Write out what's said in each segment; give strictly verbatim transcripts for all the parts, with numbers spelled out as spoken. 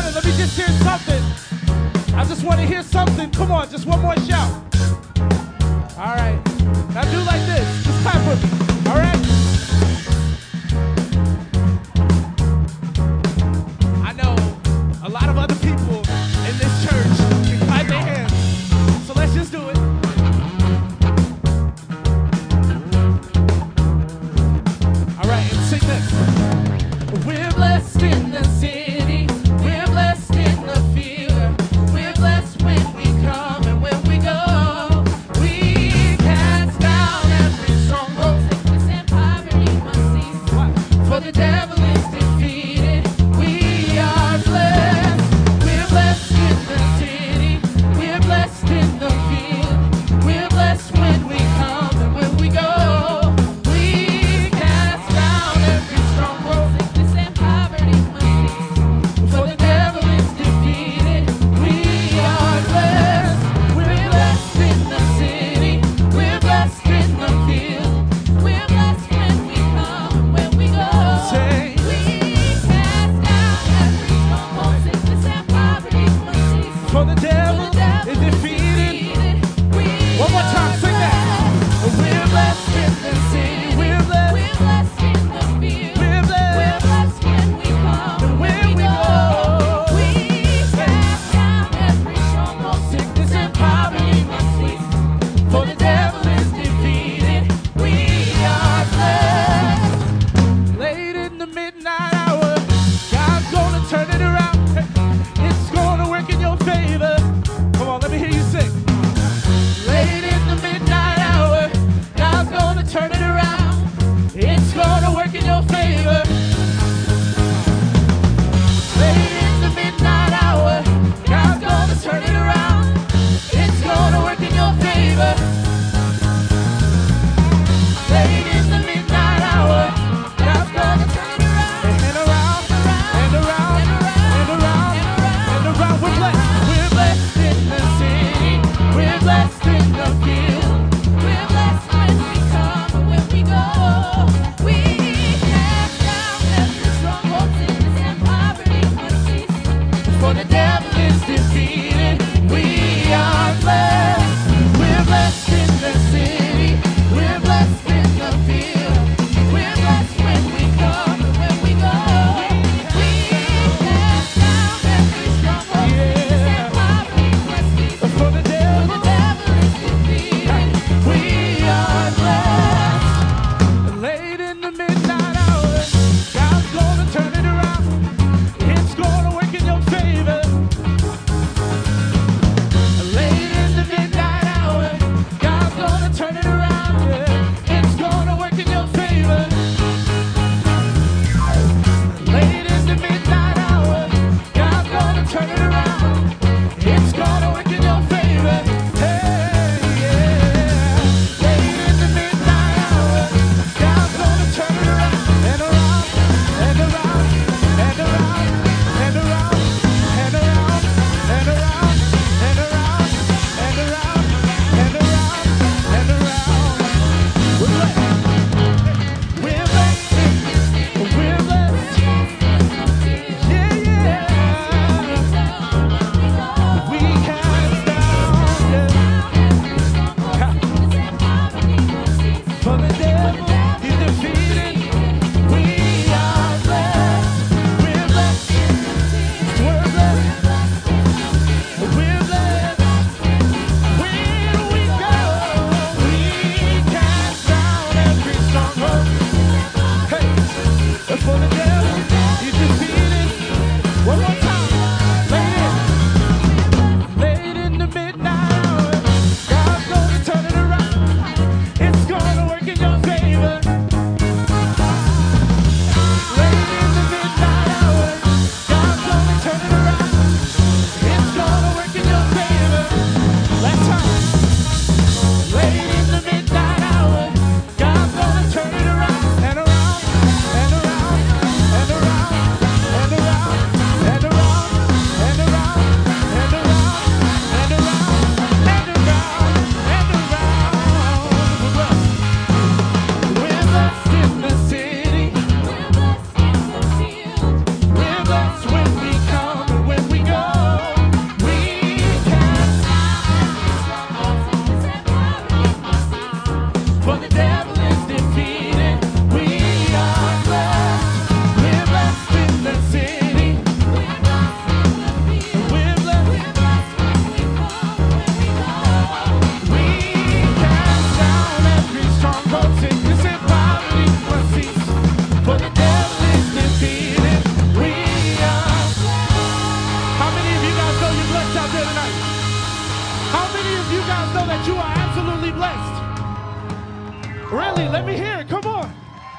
minute. Let me just hear something. I just want to hear something. Come on, just one more shout. All right. Now do like this. Just clap with me. All right? I know a lot of other people in this church can clap their hands. So let's just do it. All right, and sing this. We're blessed in the city. We're blessed in the field. We're blessed when we come and when we go. We cast down every stronghold. Sickness and poverty must cease. For the devil is defeated. We are blessed. We're blessed in the city. We're blessed in the field. We're blessed when we come and when we go. We cast down every stronghold. Sickness and poverty must cease. For the devil is defeated. We are blessed. We're blessed in the city. We're blessed in the field. We're blessed when we come and when we go. Say, we cast down every stronghold. Sickness and poverty must cease. For the devil is defeated. One more time, sing that. We're blessed in the city. We're blessed. We're blessed in the field. We're blessed. We're blessed when we come and when we go. We cast down every stronghold. Sickness and poverty must cease. For the devil is defeated. We are blessed. Late in the midnight hour, God's gonna turn it around. It's gonna work in your favor. Come on, let me hear you sing. Late in the midnight hour, God's gonna turn it around. It's gonna work in your favor. Late in the midnight hour, God's gonna turn it around. It's gonna work in your favor. Late in the midnight hour, God's gonna turn it around. And around, and around, and around, and around. We're blessed. We're blessed in the city. We're blessed in the field. We're blessed when we come and when we go. We cast down every stronghold. Sickness and poverty must cease. For the devil is defeated. We are blessed. We're blessed in the city. We're blessed in the field. We're blessed when we come and when we go. We cast down every stronghold. Sickness and poverty must cease. For the devil, the devil is defeated. We are blessed. Late in the midnight hour, God's gonna turn it around. It's gonna work in your favor. Late in the midnight hour, God's gonna turn it around. Yeah. It's gonna work in your favor. Late in the midnight hour, God's gonna turn it around. It's gonna work in your favor. Hey, yeah. Late in the midnight hour, God's gonna turn it around. And around, and around, and around, and around, and around, and around, and around, and around, and around, and around. We're blessed. We're blessed. We're blessed. Yeah, yeah. We cast down, yeah. For the devil is defeated. We are blessed. We're blessed. We're blessed. We're blessed. When we go, we cast down every stronghold. Hey, for the devil is defeated. One more time. Late in, late in the midnight hour, God's gonna turn it around. It's gonna work in your for the devil is defeated. We are blessed. We're blessed in the city. We're blessed in the field. We're blessed. We're blessed when we come, when we go. We cast down every stronghold, sickness and poverty must cease, for the devil is defeated. We are blessed. How many of you guys know you're blessed out there tonight? How many of you guys know that you are absolutely blessed? Really? Let me hear it. Come on.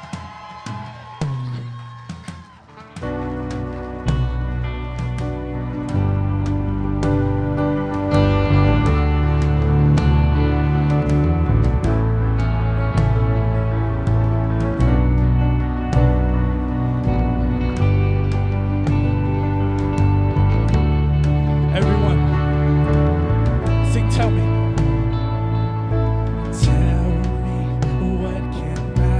Everyone, sing, tell me. Tell me what can I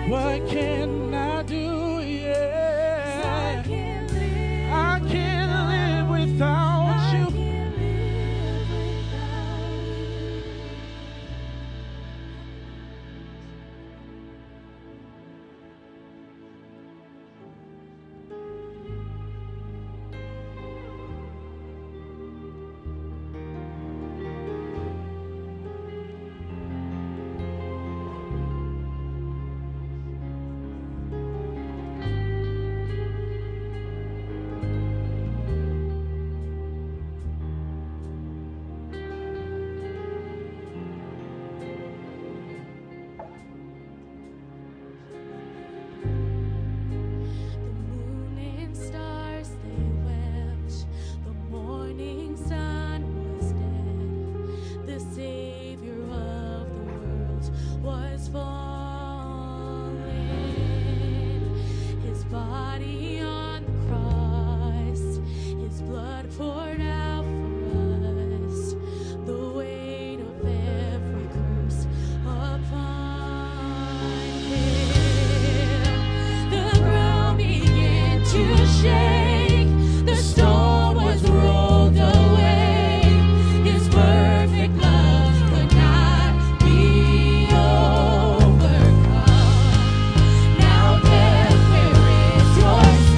What can I do? Yeah. I can't live, I can't live without I you. can't live without you. The moon and stars, they wept. The morning sun was dead. The Savior of the world was fallen. His body on the cross, his blood poured out for us. The weight of every curse upon him. The ground began to shake. The stone was rolled away. His perfect love could not be overcome. Now death, where is your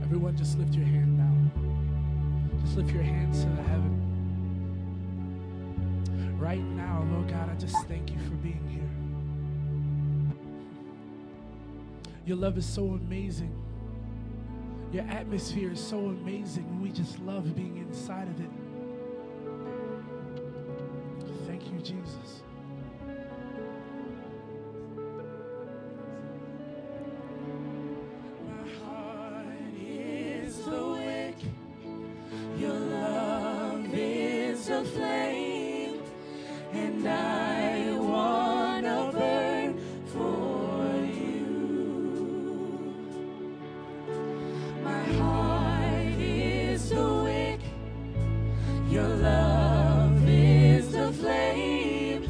Everyone, just lift your hand now. Just lift your hands to the heaven. Right now, Lord God, I just thank you for being here. Your love is so amazing. Your atmosphere is so amazing, and we just love being inside of it. Thank you, Jesus. My heart is awake. Your love is a flame, and I wanna burn for you. My heart is awake. Your love is the flame,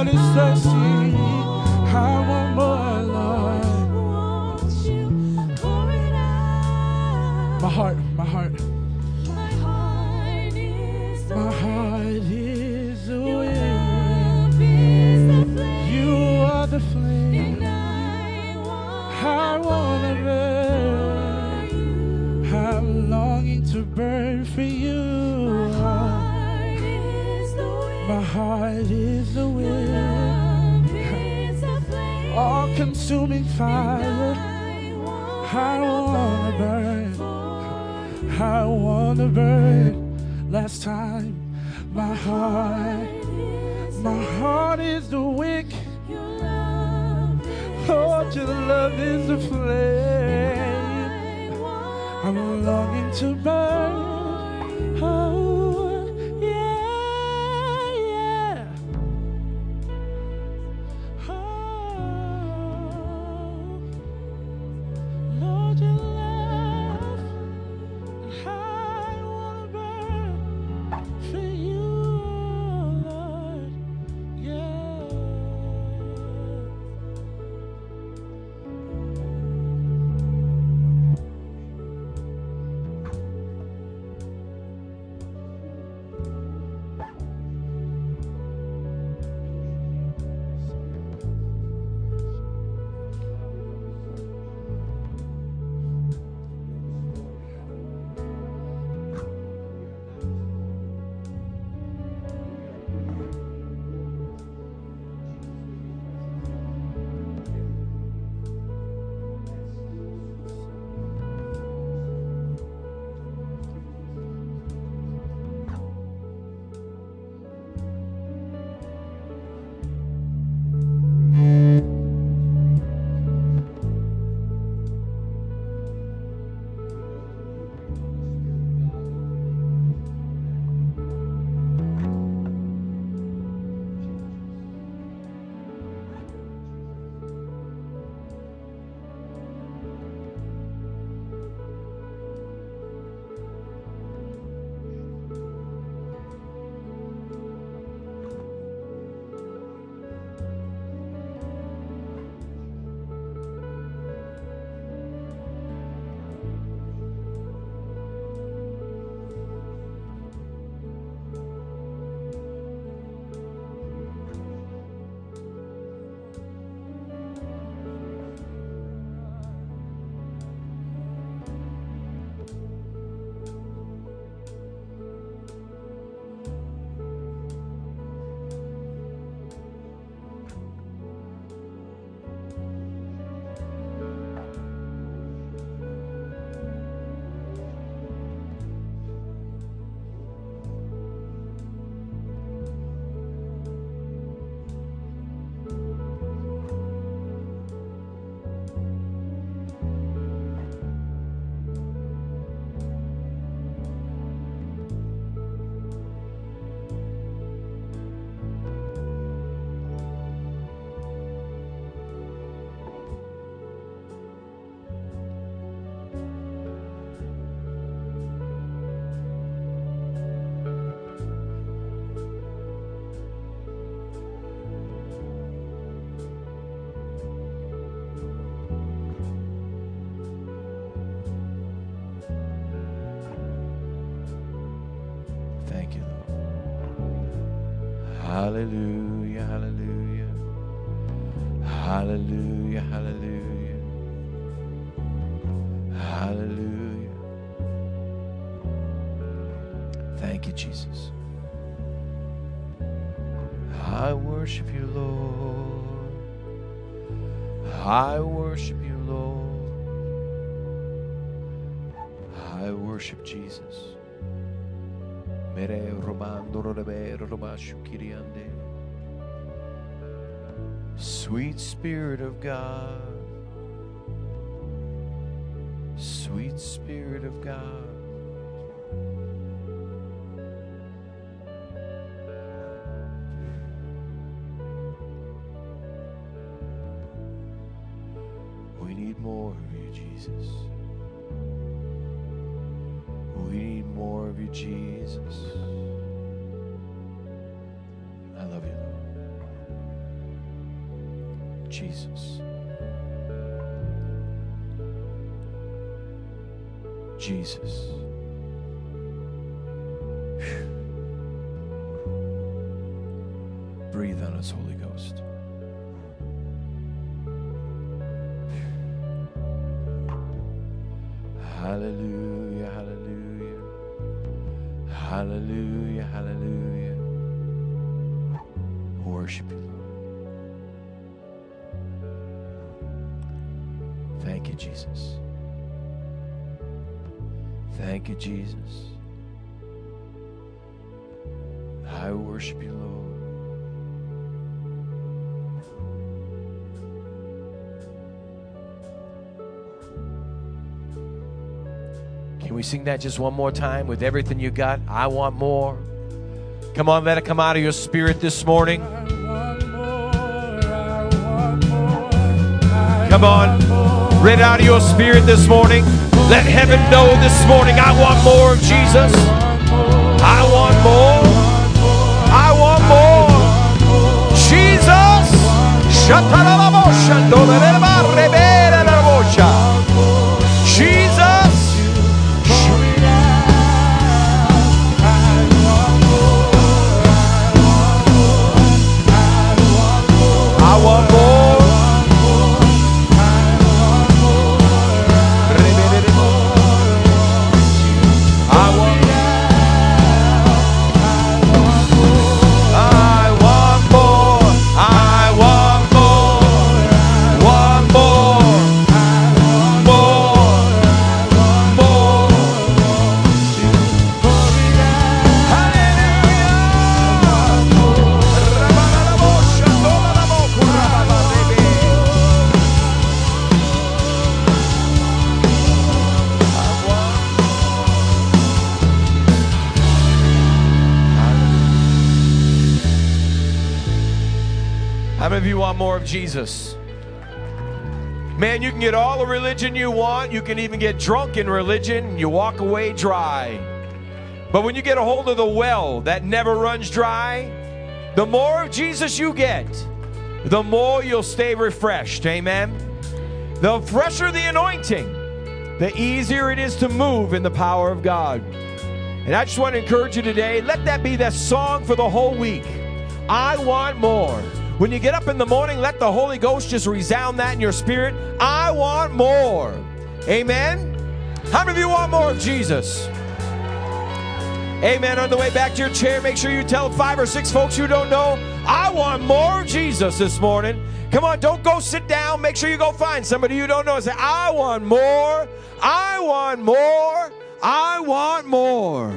is thirsty. I want more, Lord. Won't you pour it out? My heart, my heart, My heart is the my heart is the Your wind. love is the flame. You are the flame. And I want I wanna burn. for you. I'm longing to burn for you. Heart is the wind. My heart is the Your wind. love is the flame. All consuming fire. I want I wanna burn. for I wanna burn. Last time, my heart, is the my heart is the wick. Your love is Lord, the your love is the flame. I want I'm longing to burn. Oh, yeah, yeah. Oh, Lord, your love. I wanna burn for you, Lord. Yeah. Thank you, Lord. Hallelujah, hallelujah. Hallelujah, hallelujah. Hallelujah. Thank you, Jesus. I worship you, Lord. I worship you, Lord. I worship Jesus. Mere romando robe romashu kiriande. Sweet Spirit of God. Sweet Spirit of God. We need more of you, Jesus. We need more of you, Jesus. I love you, Lord. Jesus. Jesus. Whew. Breathe on us, Holy Ghost. Hallelujah, hallelujah. Hallelujah, hallelujah. Worship you, Lord. Thank you, Jesus. Thank you, Jesus. I worship you, Lord. Can we sing that just one more time with everything you got? I want more. Come on, let it come out of your spirit this morning. Come on, let it out of your spirit this morning. Let heaven know this morning, I want more of Jesus. I want more. I want more. Jesus. Jesus. I want more. How many of you want more of Jesus? Man, you can get all the religion you want. You can even get drunk in religion and you walk away dry. But when you get a hold of the well that never runs dry, the more of Jesus you get, the more you'll stay refreshed. Amen? The fresher the anointing, the easier it is to move in the power of God. And I just want to encourage you today, let that be that song for the whole week. I want more. When you get up in the morning, let the Holy Ghost just resound that in your spirit. I want more. Amen? How many of you want more of Jesus? Amen. On the way back to your chair, make sure you tell five or six folks you don't know, I want more of Jesus this morning. Come on, don't go sit down. Make sure you go find somebody you don't know and say, I want more. I want more. I want more.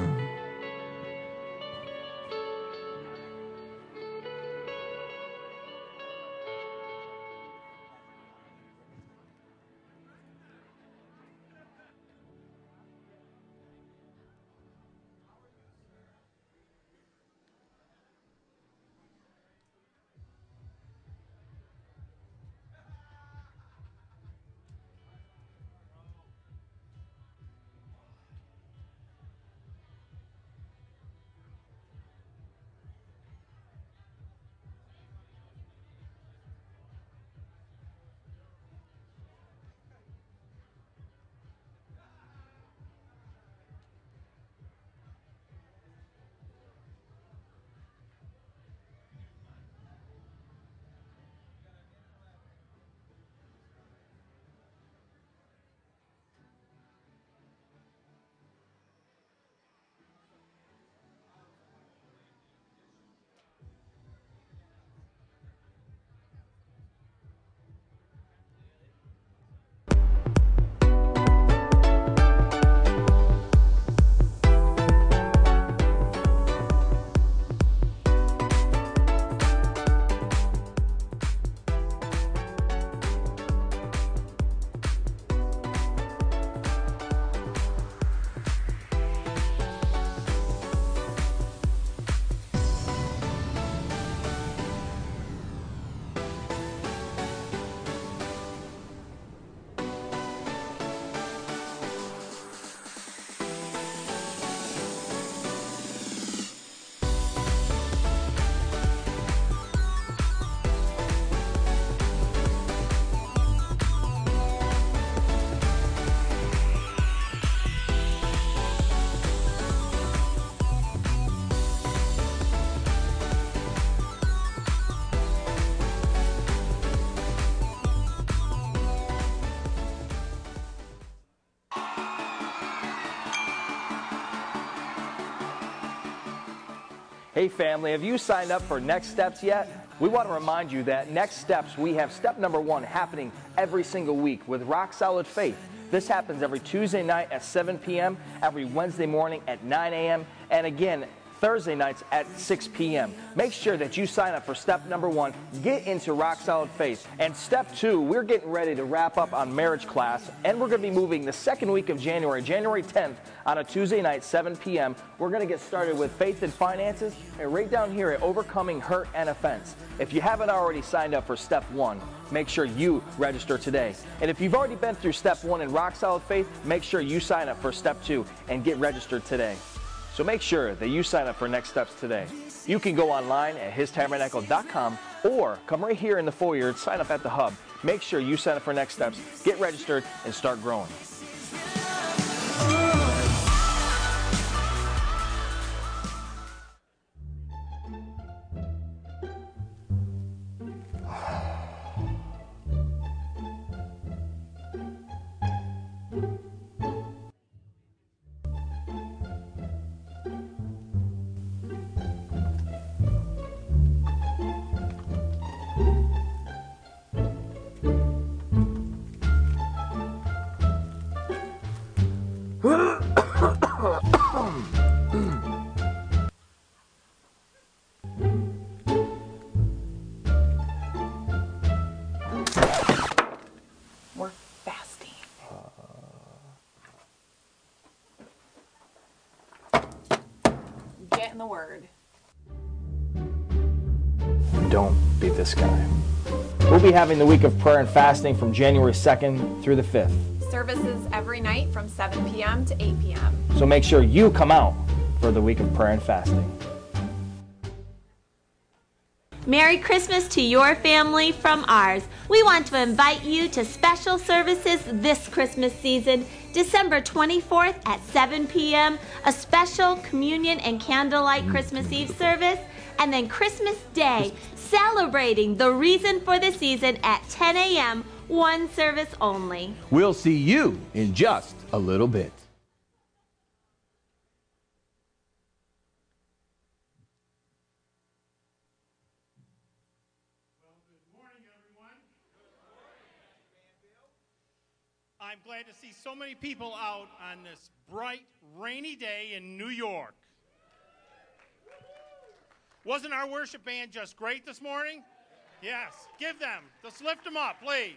Hey family, have you signed up for Next Steps yet? We want to remind you that Next Steps, we have step number one happening every single week with Rock Solid Faith. This happens every Tuesday night at seven p m, every Wednesday morning at nine a m, and again, Thursday nights at six p m Make sure that you sign up for step number one, get into Rock Solid Faith. And step two, we're getting ready to wrap up on marriage class, and we're going to be moving the second week of January, January tenth, on a Tuesday night, seven p m We're going to get started with faith and finances, and right down here at Overcoming Hurt and Offense. If you haven't already signed up for step one, make sure you register today. And if you've already been through step one in Rock Solid Faith, make sure you sign up for step two and get registered today. So make sure that you sign up for Next Steps today. You can go online at his tabernacle dot com or come right here in the foyer and sign up at the hub. Make sure you sign up for Next Steps, get registered, and start growing. We're fasting. Get in the Word. Don't be this guy. We'll be having the week of prayer and fasting from January second through the fifth. Services every night from seven p m to eight p m So make sure you come out for the week of prayer and fasting. Merry Christmas to your family from ours. We want to invite you to special services this Christmas season, December twenty-fourth at seven p m, a special communion and candlelight Christmas Eve service, and then Christmas Day, celebrating the reason for the season at ten a m, one service only. We'll see you in just a little bit. I'm glad to see so many people out on this bright, rainy day in New York. Wasn't our worship band just great this morning? Yes. Give them. Just lift them up, please.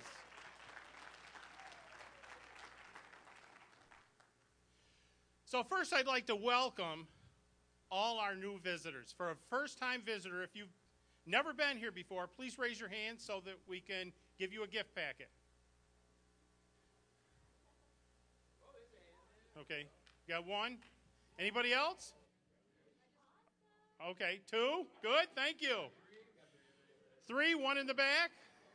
So first, I'd like to welcome all our new visitors. For a first-time visitor, if you've never been here before, please raise your hand so that we can give you a gift packet. Okay, got one. Anybody else? Okay, two. Good, thank you. Three, one in the back.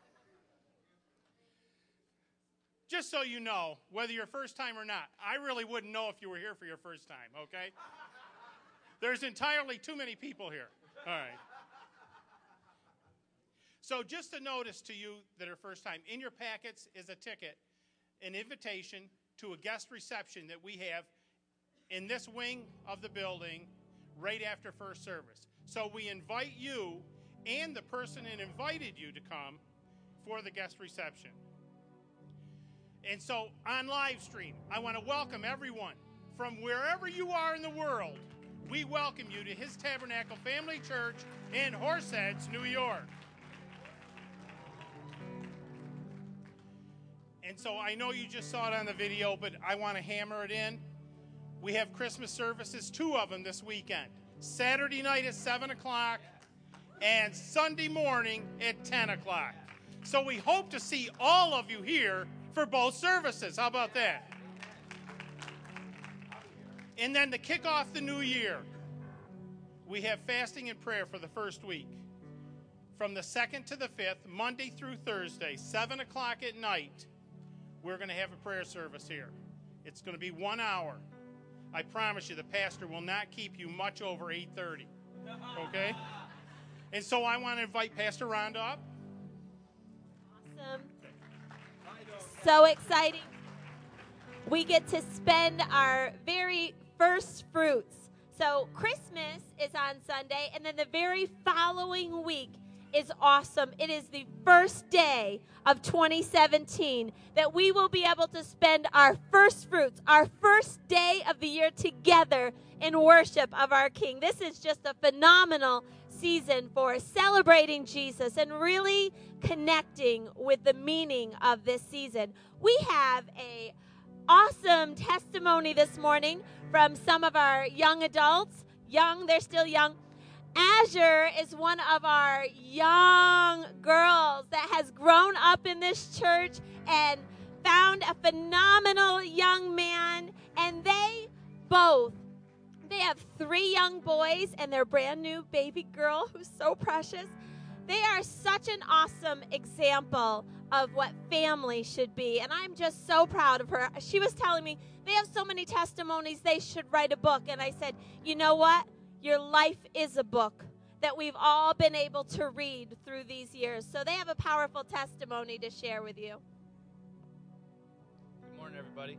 Just so you know, whether you're first time or not, I really wouldn't know if you were here for your first time, okay? There's entirely too many people here. All right. So just a notice to you that are first time, in your packets is a ticket, an invitation to a guest reception that we have in this wing of the building right after first service. So we invite you and the person that invited you to come for the guest reception. And so on live stream, I want to welcome everyone from wherever you are in the world. We welcome you to His Tabernacle Family Church in Horseheads, New York. And so I know you just saw it on the video, but I want to hammer it in. We have Christmas services, two of them this weekend. Saturday night at seven o'clock and Sunday morning at ten o'clock. So we hope to see all of you here for both services. How about that? And then to kick off the new year, we have fasting and prayer for the first week. From the second to the fifth, Monday through Thursday, seven o'clock at night, we're going to have a prayer service here. It's going to be one hour. I promise you the pastor will not keep you much over eight thirty. Okay? And so I want to invite Pastor Rhonda up. Awesome. So exciting. We get to spend our very first fruits So Christmas is on Sunday, and then the very following week is awesome. It is the first day of twenty seventeen that we will be able to spend our first fruits, our first day of the year together in worship of our King. This is just a phenomenal season for celebrating Jesus and really connecting with the meaning of this season. We have a awesome testimony this morning from some of our young adults. Young, they're still young. Azure is one of our young girls that has grown up in this church and found a phenomenal young man. And they both, they have three young boys and their brand new baby girl who's so precious. They are such an awesome example of what family should be. And I'm just so proud of her. She was telling me they have so many testimonies, they should write a book. And I said, you know what? Your life is a book that we've all been able to read through these years. So they have a powerful testimony to share with you. Good morning, everybody.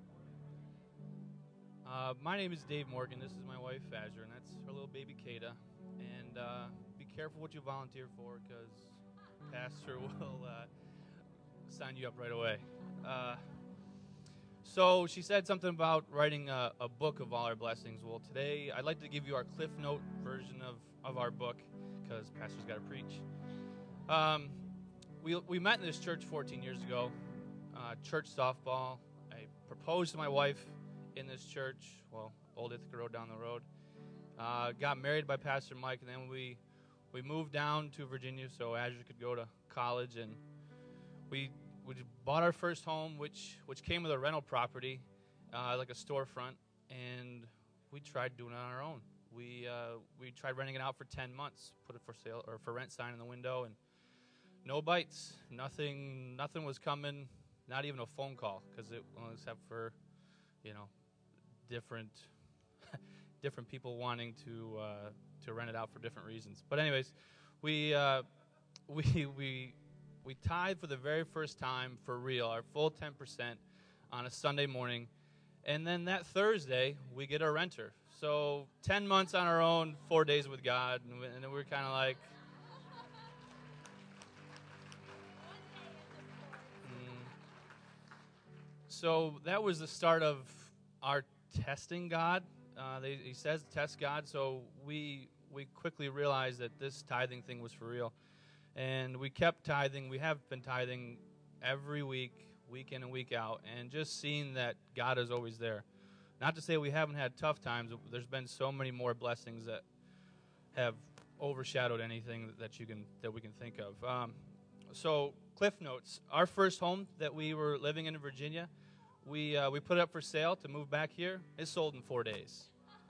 Uh, my name is Dave Morgan. This is my wife, Azure, and that's her little baby, Kata. And uh, be careful what you volunteer for, because Pastor will uh, sign you up right away. Uh, so she said something about writing a, a book of all our blessings. Well, today I'd like to give you our Cliff Note version of, of our book, because Pastor's got to preach. Um, we, we met in this church fourteen years ago, uh, church softball. I proposed to my wife in this church, well, Old Ithaca Road down the road. Uh, got married by Pastor Mike, and then we we moved down to Virginia so Azure could go to college, and we we bought our first home, which which came with a rental property, uh, like a storefront, and we tried doing it on our own. We uh, we tried renting it out for ten months, put a for sale or for rent sign in the window, and no bites, nothing nothing was coming, not even a phone call, because it well, except for, you know, different different people wanting to uh, to rent it out for different reasons. But anyways, we uh, we we we tithe for the very first time for real, our full ten percent on a Sunday morning, and then that Thursday we get a renter. So ten months on our own, four days with God, and, we, and then we're kind of like. Mm. So that was the start of our testing God. Uh, they, he says test God, so we we quickly realized that this tithing thing was for real. And we kept tithing. We have been tithing every week, week in and week out, and just seeing that God is always there. Not to say we haven't had tough times. There's been so many more blessings that have overshadowed anything that you can that we can think of. Um, so, Cliff Notes. Our first home that we were living in in Virginia, we uh, we put it up for sale to move back here. It sold in four days.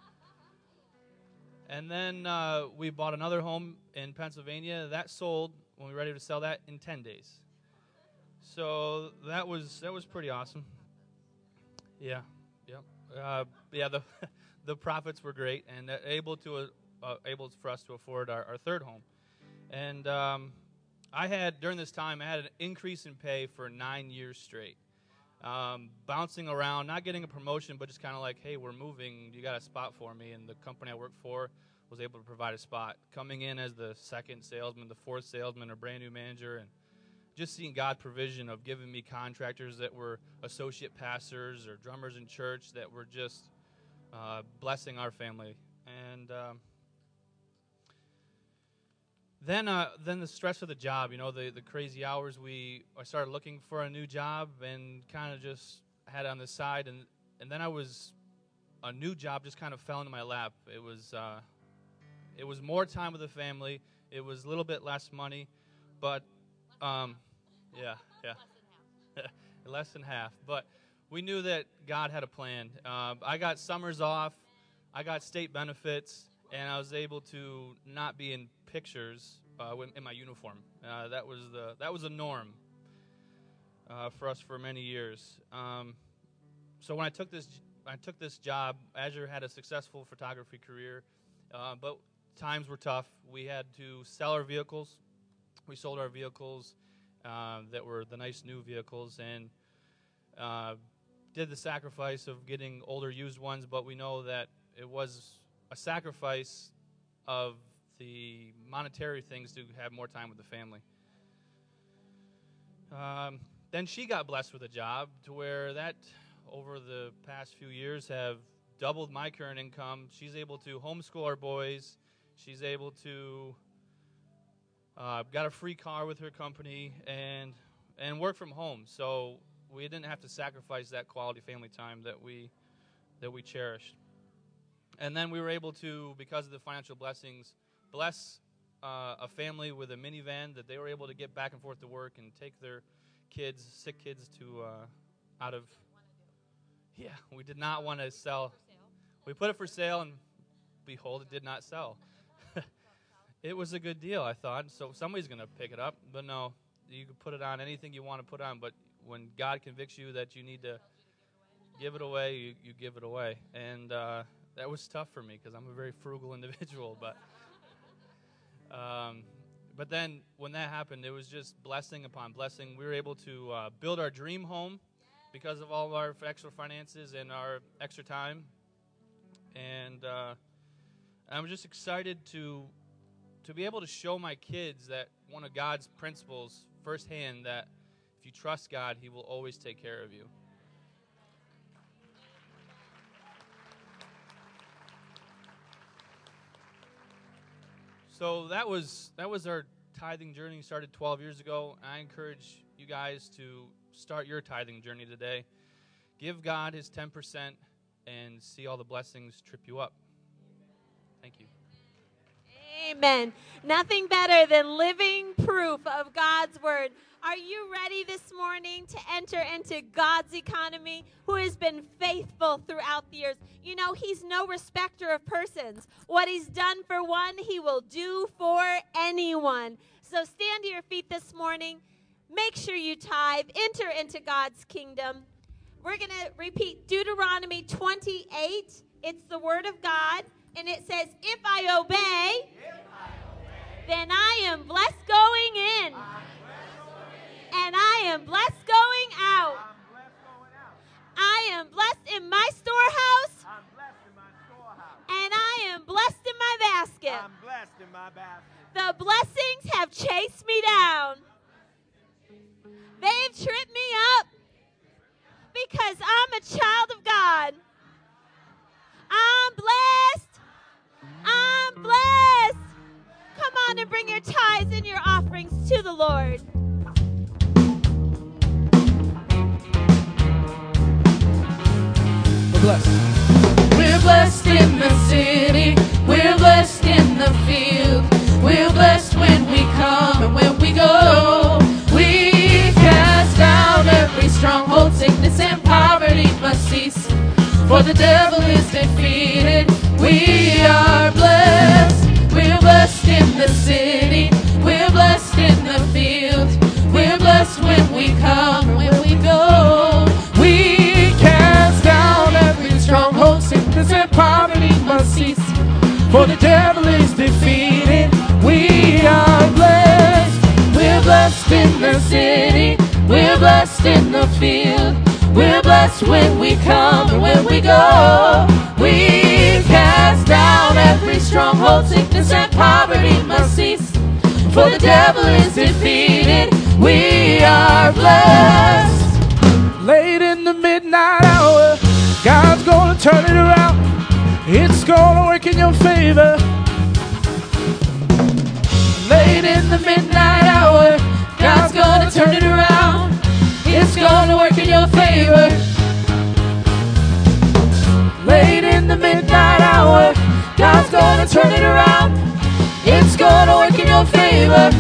And then uh, we bought another home in Pennsylvania. That sold when we were ready to sell that in ten days. So that was that was pretty awesome. Yeah, yeah, uh, yeah. The the profits were great, and uh, able to uh, uh, able for us to afford our, our third home. And um, I had during this time I had an increase in pay for nine years straight. Um, bouncing around, not getting a promotion, but just kind of like, hey, we're moving. You got a spot for me? And the company I worked for was able to provide a spot. Coming in as the second salesman, the fourth salesman, or brand new manager, and just seeing God provision of giving me contractors that were associate pastors or drummers in church that were just uh, blessing our family. And um, Then, uh, then the stress of the job, you know, the, the crazy hours. We I started looking for a new job and kind of just had it on the side, and and then I was a new job just kind of fell into my lap. It was uh, it was more time with the family. It was a little bit less money, but um, yeah, yeah, less than half. But we knew that God had a plan. Uh, I got summers off, I got state benefits, and I was able to not be in pictures uh, in my uniform. Uh, that was the that was a norm uh, for us for many years. Um, so when I took this I took this job, Azure had a successful photography career, uh, but times were tough. We had to sell our vehicles. We sold our vehicles uh, that were the nice new vehicles, and uh, did the sacrifice of getting older used ones. But we know that it was a sacrifice of the monetary things to have more time with the family. Um, then she got blessed with a job to where that, over the past few years, have doubled my current income. She's able to homeschool our boys. She's able to uh, got a free car with her company and and work from home. So we didn't have to sacrifice that quality family time that we that we cherished. And then we were able to, because of the financial blessings, bless uh, a family with a minivan that they were able to get back and forth to work and take their kids, sick kids, to uh, out of. Yeah, we did not want to sell. We put it for sale, and behold, it did not sell. It was a good deal, I thought. So somebody's going to pick it up, but no, you can put it on anything you want to put on. But when God convicts you that you need to give it away, you, you give it away, and uh, that was tough for me because I'm a very frugal individual. But um, but then when that happened, it was just blessing upon blessing. We were able to uh, build our dream home because of all of our extra finances and our extra time. And uh, I'm just excited to to be able to show my kids that one of God's principles firsthand, that if you trust God, He will always take care of you. So that was that was our tithing journey. Started twelve years ago. I encourage you guys to start your tithing journey today. Give God His ten percent and see all the blessings trip you up. Thank you. Amen. Nothing better than living proof of God's word. Are you ready this morning to enter into God's economy, who has been faithful throughout the years? You know, He's no respecter of persons. What He's done for one, He will do for anyone. So stand to your feet this morning. Make sure you tithe. Enter into God's kingdom. We're going to repeat Deuteronomy twenty-eight. It's the word of God, and it says, if I obey, if I obey then I am blessed going in, blessed going in. And I am blessed going out. Blessed going out. I am blessed in my storehouse, I'm blessed in my storehouse. And I am blessed in my basket. I'm blessed in my basket. The blessings have chased me down. They've tripped me up because I'm a child of God. I'm blessed. I'm blessed. Come on and bring your tithes and your offerings to the Lord. We're blessed. We're blessed in the city. We're blessed in the field. We're blessed when we come and when we go. We cast down every stronghold, sickness and poverty must cease. For the devil is defeated. We are blessed. We're blessed in the city. We're blessed in the field. We're blessed when we come and when we go. We cast down every stronghold, sickness and poverty must cease. For the devil is defeated. We are blessed. We're blessed in the city. We're blessed in the field. We're blessed when we come and when we go. We cast down every stronghold, sickness and poverty must cease. For the devil is defeated. We are blessed. Late in the midnight hour, God's gonna turn it around. It's gonna work in your favor. Late in the midnight hour, God's gonna turn it around. It's gonna work in your favor. Late in the midnight hour, God's gonna turn it around. It's gonna work in your favor.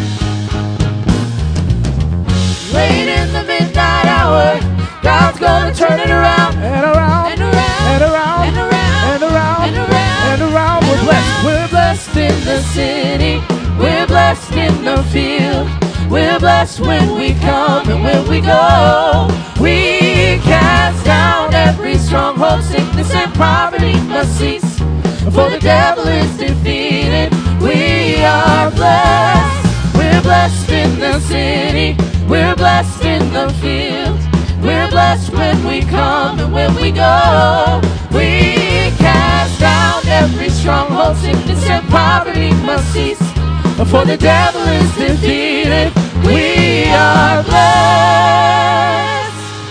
Late in the midnight hour, God's gonna turn it around. And around, and around, and around, and around, and around, and around, and around. and We're blessed. We're blessed in the city. We're blessed in the field. We're blessed when we come and when we go. We cast down every stronghold, sickness and poverty must cease. For the devil is defeated. We are blessed. We're blessed in the city. We're blessed in the field. We're blessed when we come and when we go. We cast down every stronghold, sickness and poverty must cease. For the devil is defeated. We are blessed.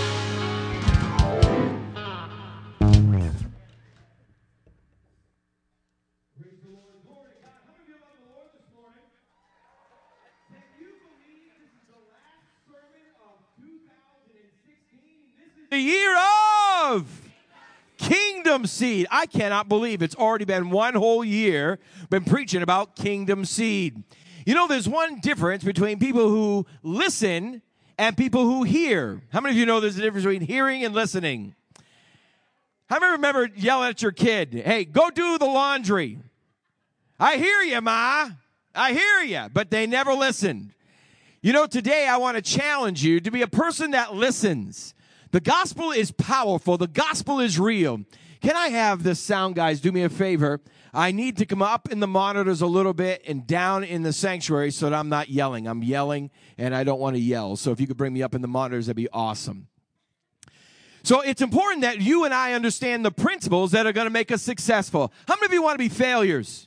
The year of Kingdom Seed. I cannot believe it's already been one whole year been preaching about Kingdom Seed. You know, there's one difference between people who listen and people who hear. How many of you know there's a difference between hearing and listening? How many remember yelling at your kid, hey, go do the laundry? I hear you, Ma. I hear you. But they never listened. You know, today I want to challenge you to be a person that listens. The gospel is powerful. The gospel is real. Can I have the sound guys do me a favor? I need to come up in the monitors a little bit and down in the sanctuary so that I'm not yelling. I'm yelling, and I don't want to yell. So if you could bring me up in the monitors, that'd be awesome. So it's important that you and I understand the principles that are going to make us successful. How many of you want to be failures?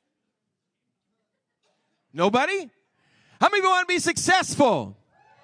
Nobody? How many of you want to be successful?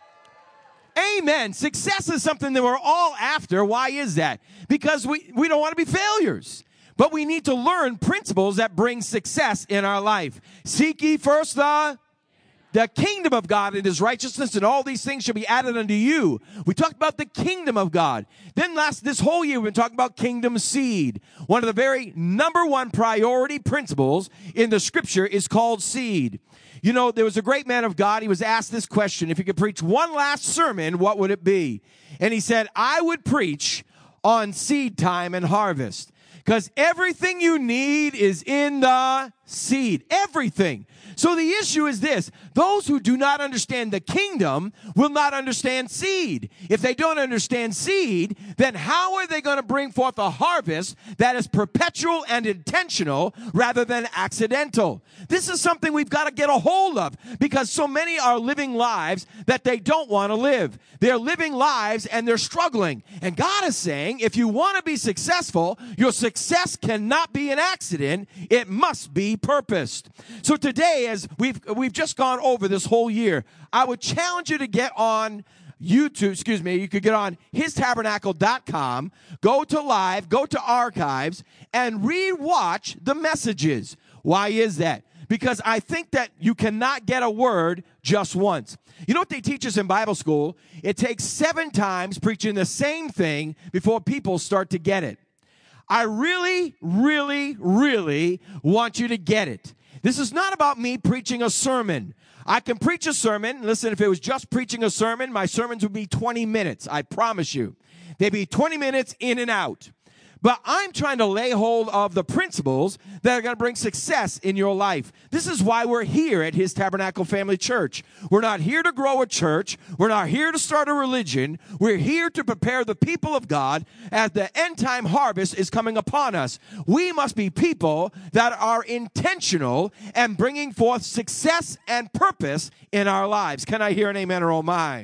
Amen. Success is something that we're all after. Why is that? Because we, we don't want to be failures. But we need to learn principles that bring success in our life. Seek ye first the, the kingdom of God and his righteousness, and all these things shall be added unto you. We talked about the kingdom of God. Then last this whole year we've been talking about kingdom seed. One of the very number one priority principles in the scripture is called seed. You know, there was a great man of God. He was asked this question. If he could preach one last sermon, what would it be? And he said, I would preach on seed time and harvest. Because everything you need is in the seed. Everything. So the issue is this. Those who do not understand the kingdom will not understand seed. If they don't understand seed, then how are they going to bring forth a harvest that is perpetual and intentional rather than accidental? This is something we've got to get a hold of because so many are living lives that they don't want to live. They're living lives and they're struggling. And God is saying, if you want to be successful, your success cannot be an accident. It must be purposed. So today, as we've we've just gone over this whole year, I would challenge you to get on YouTube, excuse me, you could get on his tabernacle dot com, go to live, go to archives, and re-watch the messages. Why is that? Because I think that you cannot get a word just once. You know what they teach us in Bible school? It takes seven times preaching the same thing before people start to get it. I really, really, really want you to get it. This is not about me preaching a sermon. I can preach a sermon. Listen, if it was just preaching a sermon, my sermons would be twenty minutes. I promise you. They'd be twenty minutes in and out. But I'm trying to lay hold of the principles that are going to bring success in your life. This is why we're here at His Tabernacle Family Church. We're not here to grow a church. We're not here to start a religion. We're here to prepare the people of God as the end time harvest is coming upon us. We must be people that are intentional and bringing forth success and purpose in our lives. Can I hear an amen or oh my?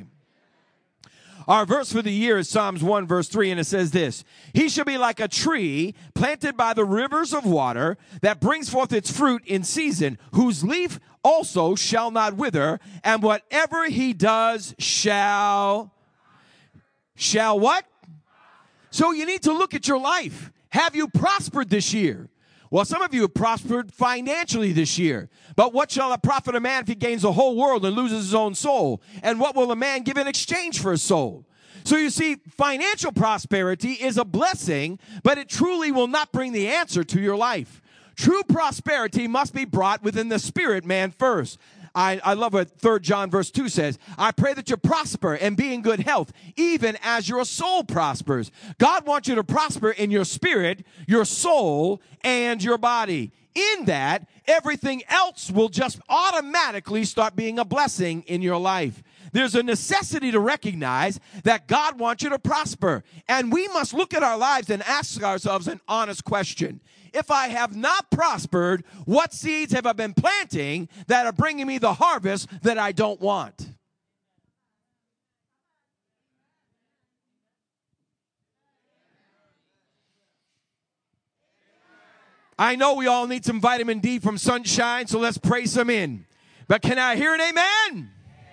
Our verse for the year is Psalms one, verse three, and it says this: He shall be like a tree planted by the rivers of water that brings forth its fruit in season, whose leaf also shall not wither, and whatever he does shall, shall what? So you need to look at your life. Have you prospered this year? Well, some of you have prospered financially this year. But what shall it profit a man if he gains the whole world and loses his own soul? And what will a man give in exchange for his soul? So you see, financial prosperity is a blessing, but it truly will not bring the answer to your life. True prosperity must be brought within the spirit man first. I, I love what Third John verse two says. I pray that you prosper and be in good health, even as your soul prospers. God wants you to prosper in your spirit, your soul, and your body. In that, everything else will just automatically start being a blessing in your life. There's a necessity to recognize that God wants you to prosper. And we must look at our lives and ask ourselves an honest question. If I have not prospered, what seeds have I been planting that are bringing me the harvest that I don't want? I know we all need some vitamin D from sunshine, so let's pray some in. But can I hear an amen?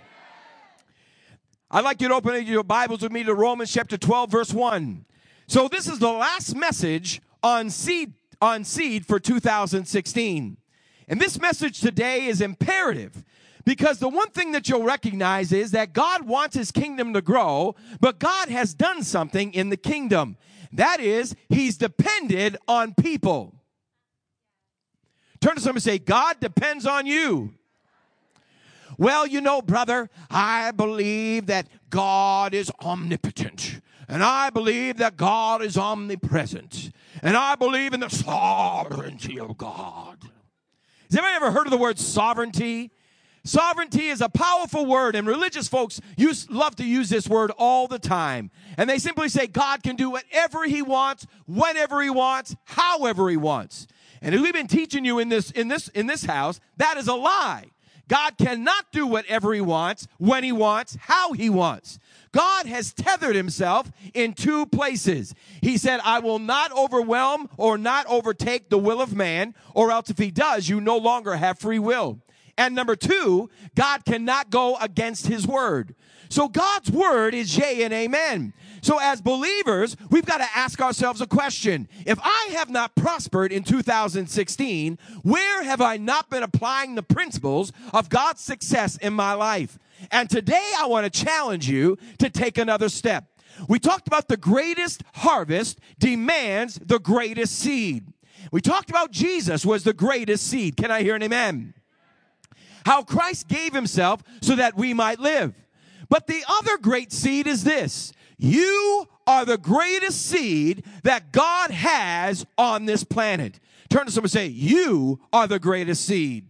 I'd like you to open your Bibles with me to Romans chapter twelve, verse one. So this is the last message on seed, on seed for two thousand sixteen. And this message today is imperative because the one thing that you'll recognize is that God wants his kingdom to grow, but God has done something in the kingdom. That is, he's depended on people. Turn to somebody and say, God depends on you. Well, you know, brother, I believe that God is omnipotent. And I believe that God is omnipresent. And I believe in the sovereignty of God. Has anybody ever heard of the word sovereignty? Sovereignty is a powerful word, and religious folks use, love to use this word all the time. And they simply say God can do whatever he wants, whenever he wants, however he wants. And as we've been teaching you in this, in this, in this house, that is a lie. God cannot do whatever he wants, when he wants, how he wants. God has tethered himself in two places. He said, I will not overwhelm or not overtake the will of man, or else if he does, you no longer have free will. And number two, God cannot go against his word. So God's word is yea and amen. So as believers, we've got to ask ourselves a question. If I have not prospered in two thousand sixteen, where have I not been applying the principles of God's success in my life? And today I want to challenge you to take another step. We talked about the greatest harvest demands the greatest seed. We talked about Jesus was the greatest seed. Can I hear an amen? How Christ gave himself so that we might live. But the other great seed is this. You are the greatest seed that God has on this planet. Turn to someone and say, you are the greatest seed.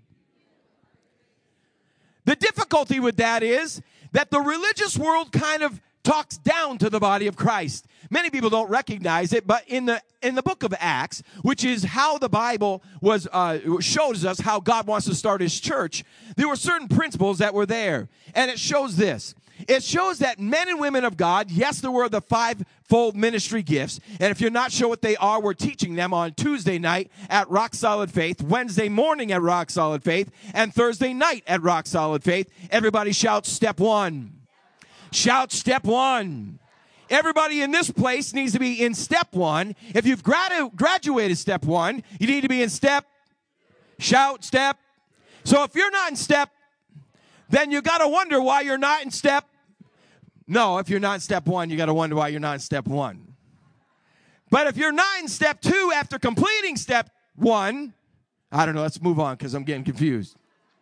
The difficulty with that is that the religious world kind of talks down to the body of Christ. Many people don't recognize it, but in the in the book of Acts, which is how the Bible was uh, shows us how God wants to start his church, there were certain principles that were there. And it shows this. It shows that men and women of God, yes, there were the fivefold ministry gifts. And if you're not sure what they are, we're teaching them on Tuesday night at Rock Solid Faith, Wednesday morning at Rock Solid Faith, and Thursday night at Rock Solid Faith. Everybody shout step one. Shout step one. Everybody in this place needs to be in step one. If you've gradu- graduated step one, you need to be in step. Shout step. So if you're not in step, then you got to wonder why you're not in step. No, if you're not in step one, you got to wonder why you're not in step one. But if you're not in step two after completing step one, I don't know, let's move on because I'm getting confused.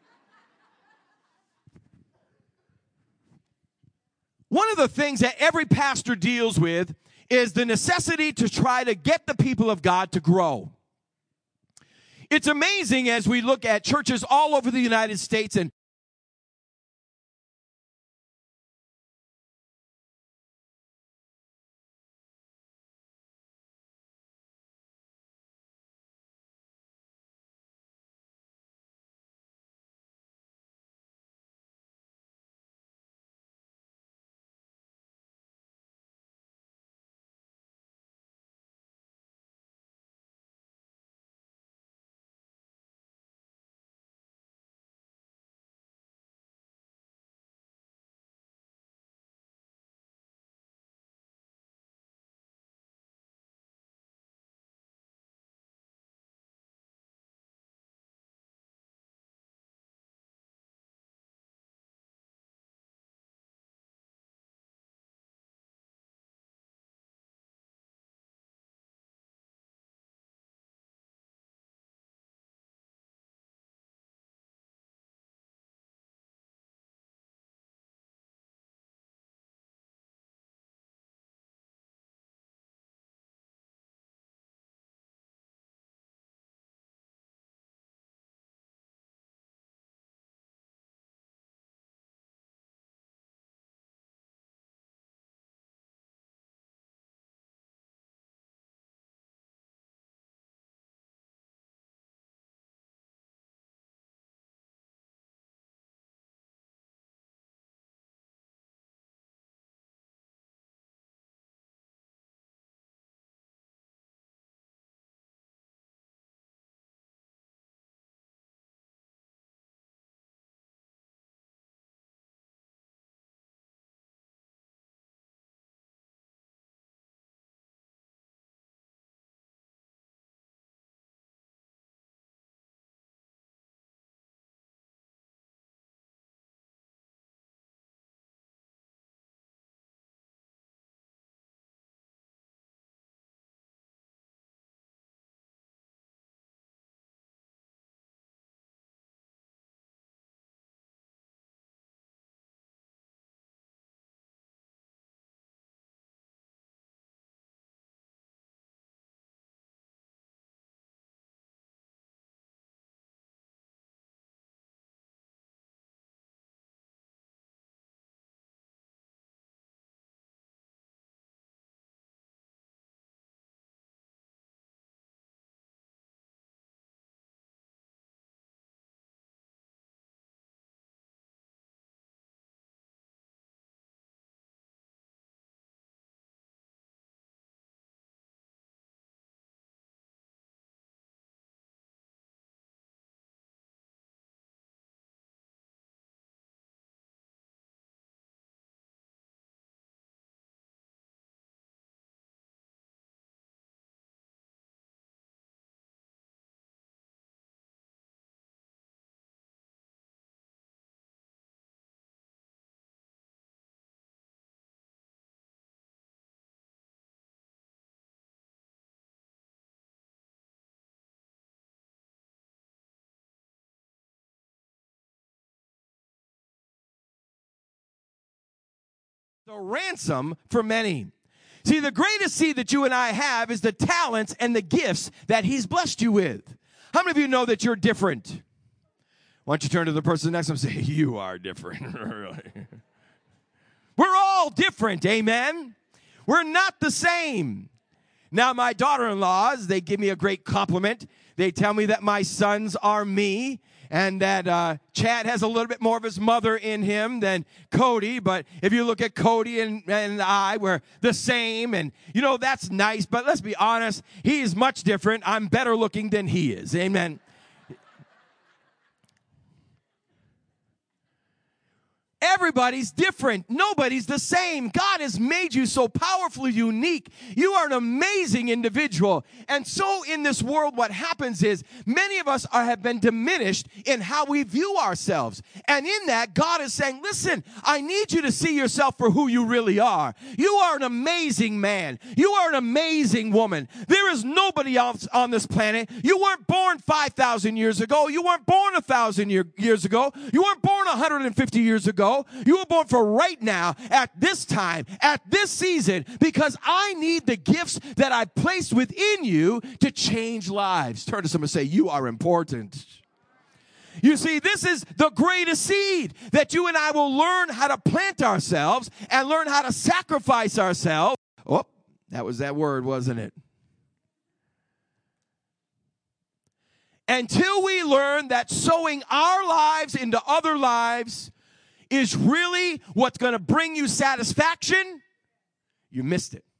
One of the things that every pastor deals with is the necessity to try to get the people of God to grow. It's amazing as we look at churches all over the United States and The ransom for many. See, the greatest seed that you and I have is the talents and the gifts that he's blessed you with. How many of you know that you're different? Why don't you turn to the person next to him and say, you are different. We're all different, amen? We're not the same. Now, my daughter-in-laws, they give me a great compliment. They tell me that my sons are me, and that uh, Chad has a little bit more of his mother in him than Cody. But if you look at Cody and, and I, we're the same. And, you know, that's nice. But let's be honest, he is much different. I'm better looking than he is. Amen. Everybody's different. Nobody's the same. God has made you so powerfully unique. You are an amazing individual. And so in this world, what happens is many of us are, have been diminished in how we view ourselves. And in that, God is saying, listen, I need you to see yourself for who you really are. You are an amazing man. You are an amazing woman. There is nobody else on this planet. You weren't born five thousand years ago. You weren't born one thousand year, years ago. You weren't born one hundred fifty years ago. You were born for right now, at this time, at this season, because I need the gifts that I placed within you to change lives. Turn to someone and say, you are important. You see, this is the greatest seed that you and I will learn how to plant ourselves and learn how to sacrifice ourselves. Oh, that was that word, wasn't it? Until we learn that sowing our lives into other lives is really what's going to bring you satisfaction, you missed it.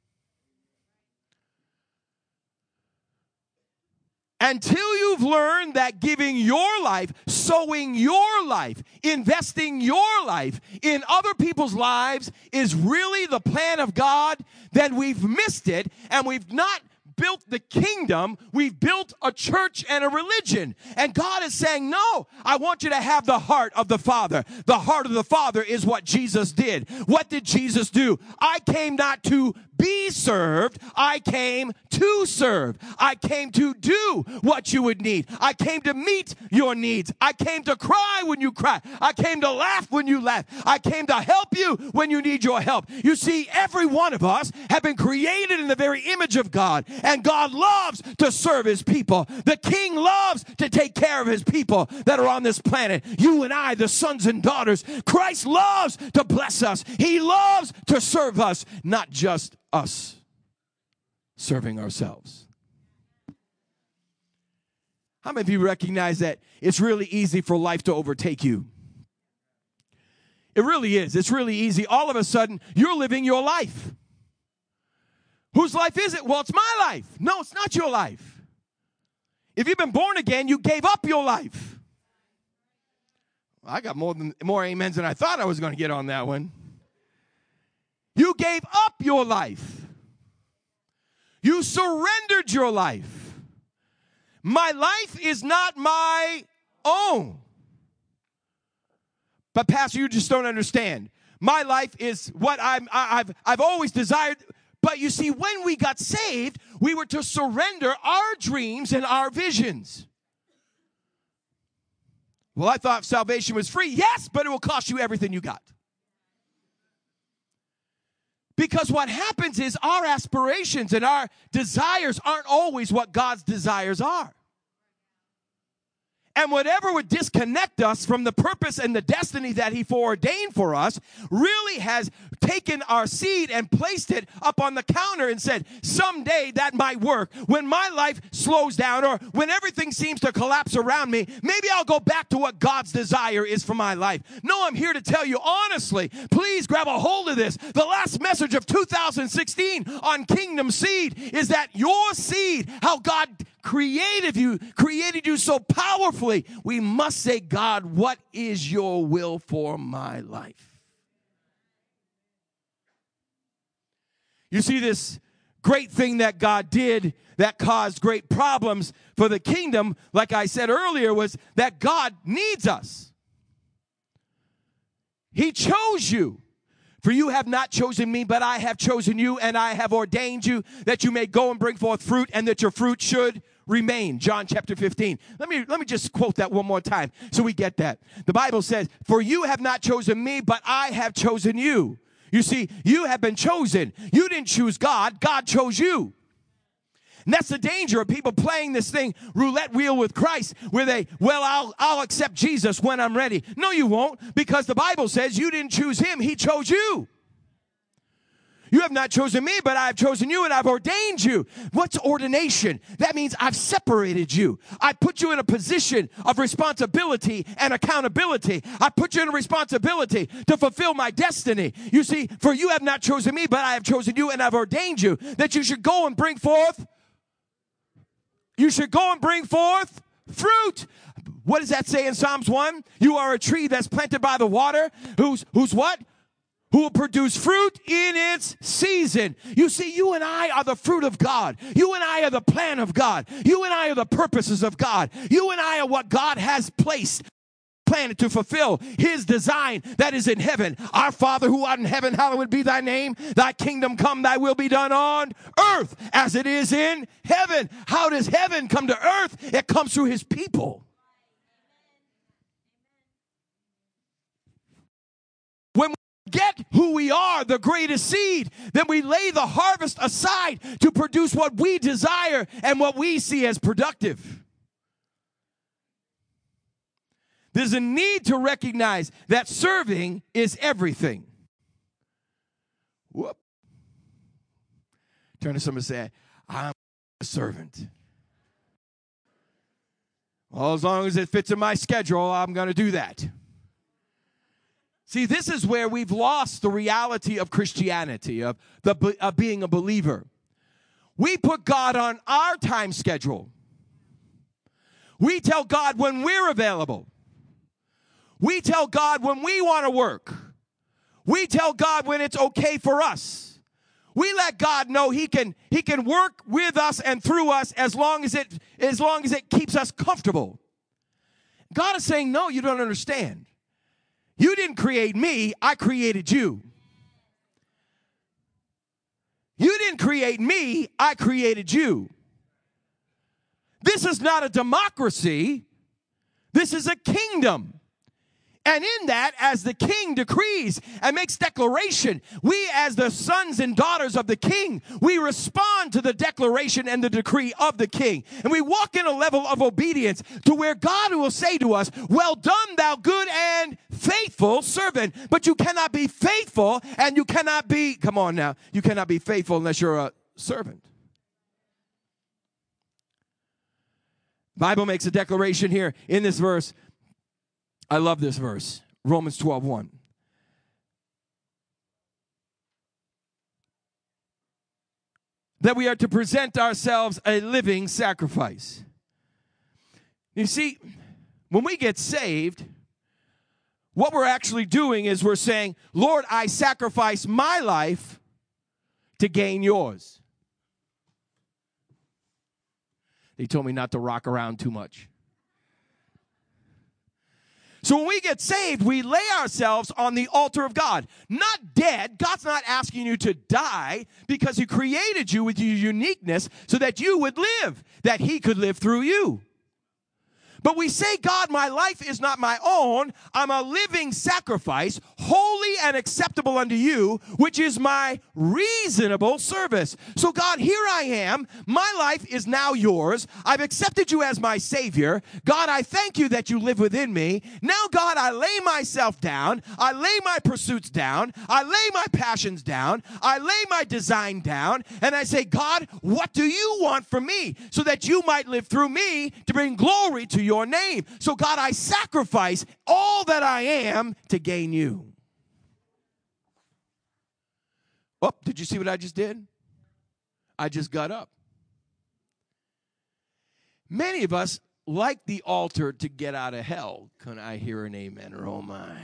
Until you've learned that giving your life, sowing your life, investing your life in other people's lives is really the plan of God, then we've missed it, and we've not built the kingdom. We've built a church and a religion. And God is saying, no, I want you to have the heart of the Father. The heart of the Father is what Jesus did. What did Jesus do? I came not to be served. I came to serve. I came to do what you would need. I came to meet your needs. I came to cry when you cry. I came to laugh when you laugh. I came to help you when you need your help. You see, every one of us have been created in the very image of God, and God loves to serve his people. The King loves to take care of his people that are on this planet. You and I, the sons and daughters, Christ loves to bless us. He loves to serve us, not just us serving ourselves. How many of you recognize that it's really easy for life to overtake you? It really is. It's really easy. All of a sudden, you're living your life. Whose life is it? Well, it's my life. No, it's not your life. If you've been born again, you gave up your life. Well, I got more than more amens than I thought I was going to get on that one. You gave up your life. You surrendered your life. My life is not my own. But Pastor, you just don't understand. My life is what I'm, I, I've, I've always desired. But you see, when we got saved, we were to surrender our dreams and our visions. Well, I thought salvation was free. Yes, but it will cost you everything you got. Because what happens is our aspirations and our desires aren't always what God's desires are. And whatever would disconnect us from the purpose and the destiny that he foreordained for us really has taken our seed and placed it up on the counter and said, someday that might work. When my life slows down or when everything seems to collapse around me, maybe I'll go back to what God's desire is for my life. No, I'm here to tell you honestly, please grab a hold of this. The last message of two thousand sixteen on Kingdom Seed is that your seed, how God created you, created you so powerfully, we must say, God, what is your will for my life? You see, this great thing that God did that caused great problems for the kingdom, like I said earlier, was that God needs us. He chose you. For you have not chosen me, but I have chosen you, and I have ordained you that you may go and bring forth fruit, and that your fruit should remain. John chapter fifteen. Let me, let me just quote that one more time so we get that. The Bible says, for you have not chosen me, but I have chosen you. You see, you have been chosen. You didn't choose God. God chose you. And that's the danger of people playing this thing, roulette wheel with Christ, where they, well, I'll, I'll accept Jesus when I'm ready. No, you won't, because the Bible says you didn't choose him. He chose you. You have not chosen me, but I've chosen you and I've ordained you. What's ordination? That means I've separated you. I put you in a position of responsibility and accountability. I put you in a responsibility to fulfill my destiny. You see, for you have not chosen me, but I have chosen you and I've ordained you that you should go and bring forth. You should go and bring forth fruit. What does that say in Psalms one? You are a tree that's planted by the water, who's, who's what? Who will produce fruit in its season. You see, you and I are the fruit of God. You and I are the plan of God. You and I are the purposes of God. You and I are what God has placed, planted to fulfill his design that is in heaven. Our Father who art in heaven, hallowed be thy name. Thy kingdom come, thy will be done on earth as it is in heaven. How does heaven come to earth? It comes through his people. When we get who we are, the greatest seed, then we lay the harvest aside to produce what we desire and what we see as productive. There's a need to recognize that serving is everything. Whoop. Turn to somebody and say, I'm a servant. Well, as long as it fits in my schedule, I'm going to do that. See, this is where we've lost the reality of Christianity, of, the, of being a believer. We put God on our time schedule. We tell God when we're available. We tell God when we want to work. We tell God when it's okay for us. We let God know he can, he can work with us and through us as long as it, as long as it keeps us comfortable. God is saying, no, you don't understand. You didn't create me, I created you. You didn't create me, I created you. This is not a democracy. This is a kingdom. And in that, as the king decrees and makes declaration, we as the sons and daughters of the king, we respond to the declaration and the decree of the king. And we walk in a level of obedience to where God will say to us, well done, thou good and faithful servant. But you cannot be faithful and you cannot be, come on now, you cannot be faithful unless you're a servant. The Bible makes a declaration here in this verse. I love this verse, Romans twelve one. That we are to present ourselves a living sacrifice. You see, when we get saved, what we're actually doing is we're saying, Lord, I sacrifice my life to gain yours. They told me not to rock around too much. So when we get saved, we lay ourselves on the altar of God. Not dead. God's not asking you to die because he created you with your uniqueness so that you would live, that he could live through you. But we say, God, my life is not my own. I'm a living sacrifice, holy and acceptable unto you, which is my reasonable service. So God, here I am. My life is now yours. I've accepted you as my Savior. God, I thank you that you live within me. Now, God, I lay myself down. I lay my pursuits down. I lay my passions down. I lay my design down. And I say, God, what do you want from me so that you might live through me to bring glory to your name? So God, I sacrifice all that I am to gain you. Oh, did you see what I just did? I just got up. Many of us like the altar to get out of hell. Can I hear an amen or oh my?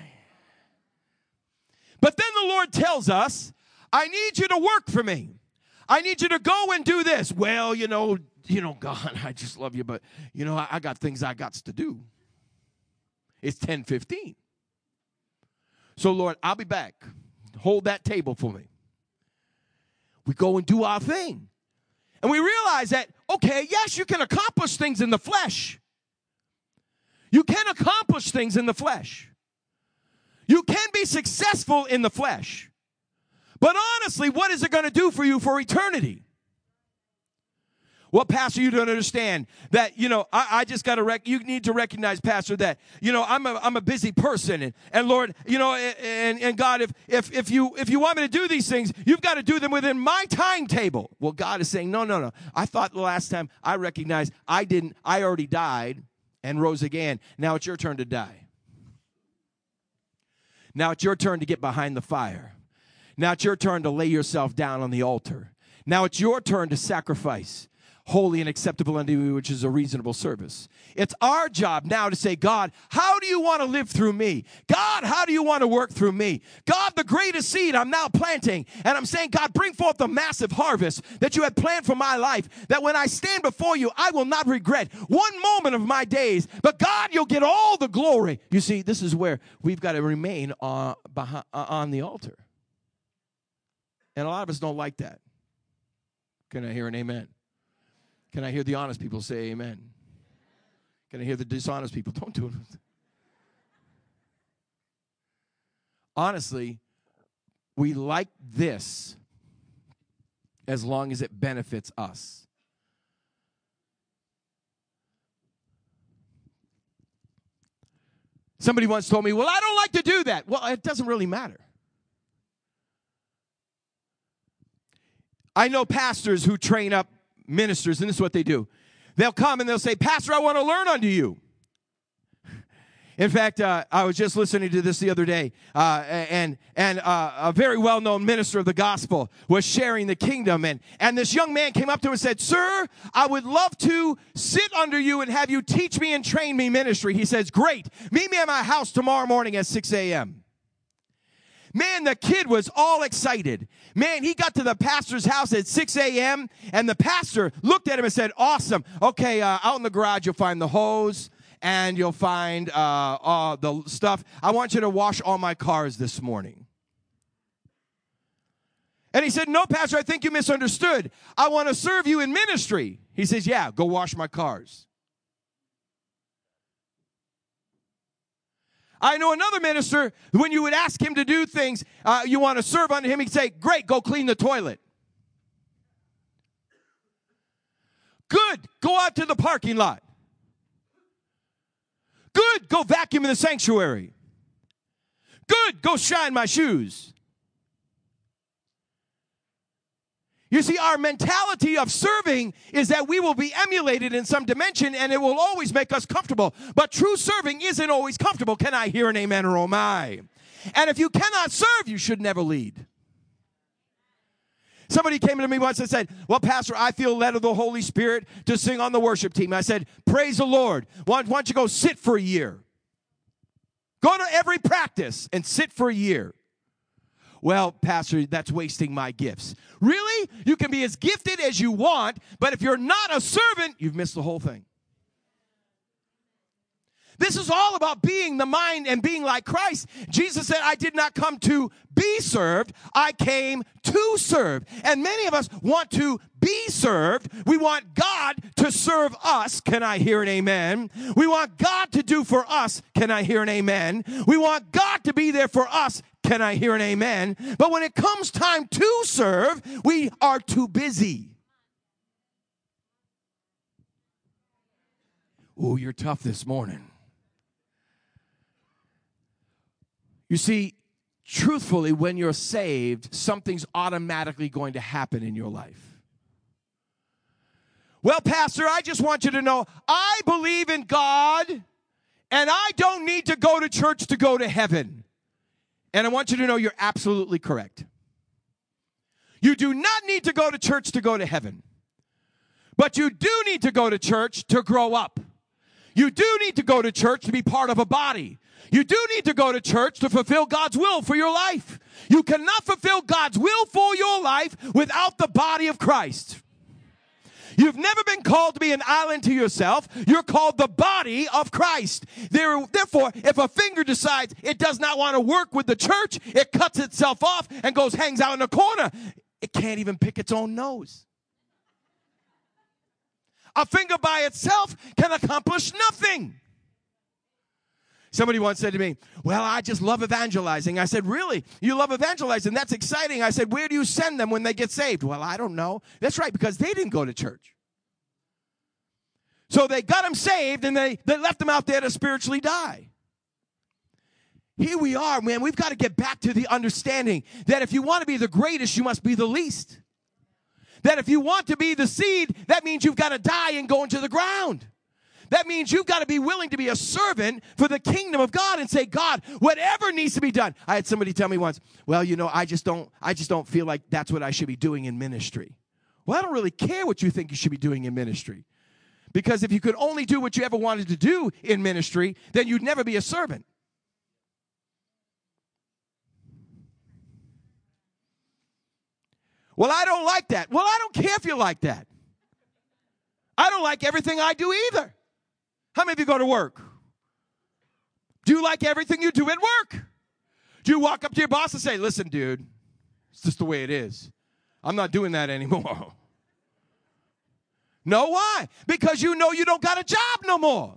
But then the Lord tells us, I need you to work for me. I need you to go and do this. Well, you know, you know, God, I just love you, but, you know, I, I got things I got to do. It's ten fifteen. So, Lord, I'll be back. Hold that table for me. We go and do our thing. And we realize that, okay, yes, you can accomplish things in the flesh. You can accomplish things in the flesh. You can be successful in the flesh. But honestly, what is it going to do for you for eternity? Well, Pastor, you don't understand that, you know, I, I just got to, rec- you need to recognize, Pastor, that, you know, I'm a, I'm a busy person. And, and Lord, you know, and, and God, if, if, if you, if you want me to do these things, you've got to do them within my timetable. Well, God is saying, no, no, no. I thought the last time I recognized I didn't, I already died and rose again. Now it's your turn to die. Now it's your turn to get behind the fire. Now it's your turn to lay yourself down on the altar. Now it's your turn to sacrifice. Holy and acceptable unto you, which is a reasonable service. It's our job now to say, God, how do you want to live through me? God, how do you want to work through me? God, the greatest seed I'm now planting. And I'm saying, God, bring forth the massive harvest that you had planned for my life, that when I stand before you, I will not regret one moment of my days. But God, you'll get all the glory. You see, this is where we've got to remain on, behind, on the altar. And a lot of us don't like that. Can I hear an amen? Can I hear the honest people say amen? Can I hear the dishonest people? Don't do it. Honestly, we like this as long as it benefits us. Somebody once told me, well, I don't like to do that. Well, it doesn't really matter. I know pastors who train up ministers, and this is what they do. They'll come and they'll say, Pastor, I want to learn under you. In fact, uh, I was just listening to this the other day, uh, and and uh, a very well-known minister of the gospel was sharing the kingdom, and, and this young man came up to him and said, Sir, I would love to sit under you and have you teach me and train me ministry. He says, great. Meet me at my house tomorrow morning at six a.m. Man, the kid was all excited. Man, he got to the pastor's house at six a.m., and the pastor looked at him and said, awesome. Okay, uh, out in the garage, you'll find the hose, and you'll find uh, uh, the stuff. I want you to wash all my cars this morning. And he said, no, Pastor, I think you misunderstood. I want to serve you in ministry. He says, yeah, go wash my cars. I know another minister, when you would ask him to do things, uh, you want to serve under him, he'd say, great, go clean the toilet. Good, go out to the parking lot. Good, go vacuum in the sanctuary. Good, go shine my shoes. You see, our mentality of serving is that we will be emulated in some dimension and it will always make us comfortable. But true serving isn't always comfortable. Can I hear an amen or oh my? And if you cannot serve, you should never lead. Somebody came to me once and said, well, Pastor, I feel led of the Holy Spirit to sing on the worship team. I said, praise the Lord. Why don't you go sit for a year? Go to every practice and sit for a year. Well, Pastor, that's wasting my gifts. Really? You can be as gifted as you want, but if you're not a servant, you've missed the whole thing. This is all about being the mind and being like Christ. Jesus said, I did not come to be served. I came to serve. And many of us want to be served. We want God to serve us. Can I hear an amen? We want God to do for us. Can I hear an amen? We want God to be there for us. Can I hear an amen? But when it comes time to serve, we are too busy. Oh, you're tough this morning. You see, truthfully, when you're saved, something's automatically going to happen in your life. Well, Pastor, I just want you to know, I believe in God, and I don't need to go to church to go to heaven. And I want you to know you're absolutely correct. You do not need to go to church to go to heaven. But you do need to go to church to grow up. You do need to go to church to be part of a body. You do need to go to church to fulfill God's will for your life. You cannot fulfill God's will for your life without the body of Christ. You've never been called to be an island to yourself. You're called the body of Christ. There, therefore, if a finger decides it does not want to work with the church, it cuts itself off and goes, hangs out in a corner. It can't even pick its own nose. A finger by itself can accomplish nothing. Somebody once said to me, well, I just love evangelizing. I said, really? You love evangelizing? That's exciting. I said, where do you send them when they get saved? Well, I don't know. That's right, because they didn't go to church. So they got them saved, and they, they left them out there to spiritually die. Here we are, man. We've got to get back to the understanding that if you want to be the greatest, you must be the least. That if you want to be the seed, that means you've got to die and go into the ground. That means you've got to be willing to be a servant for the kingdom of God and say, God, whatever needs to be done. I had somebody tell me once, well, you know, I just don't, I just don't feel like that's what I should be doing in ministry. Well, I don't really care what you think you should be doing in ministry. Because if you could only do what you ever wanted to do in ministry, then you'd never be a servant. Well, I don't like that. Well, I don't care if you like that. I don't like everything I do either. How many of you go to work? Do you like everything you do at work? Do you walk up to your boss and say, listen, dude, it's just the way it is. I'm not doing that anymore. No, why? Because you know you don't got a job no more.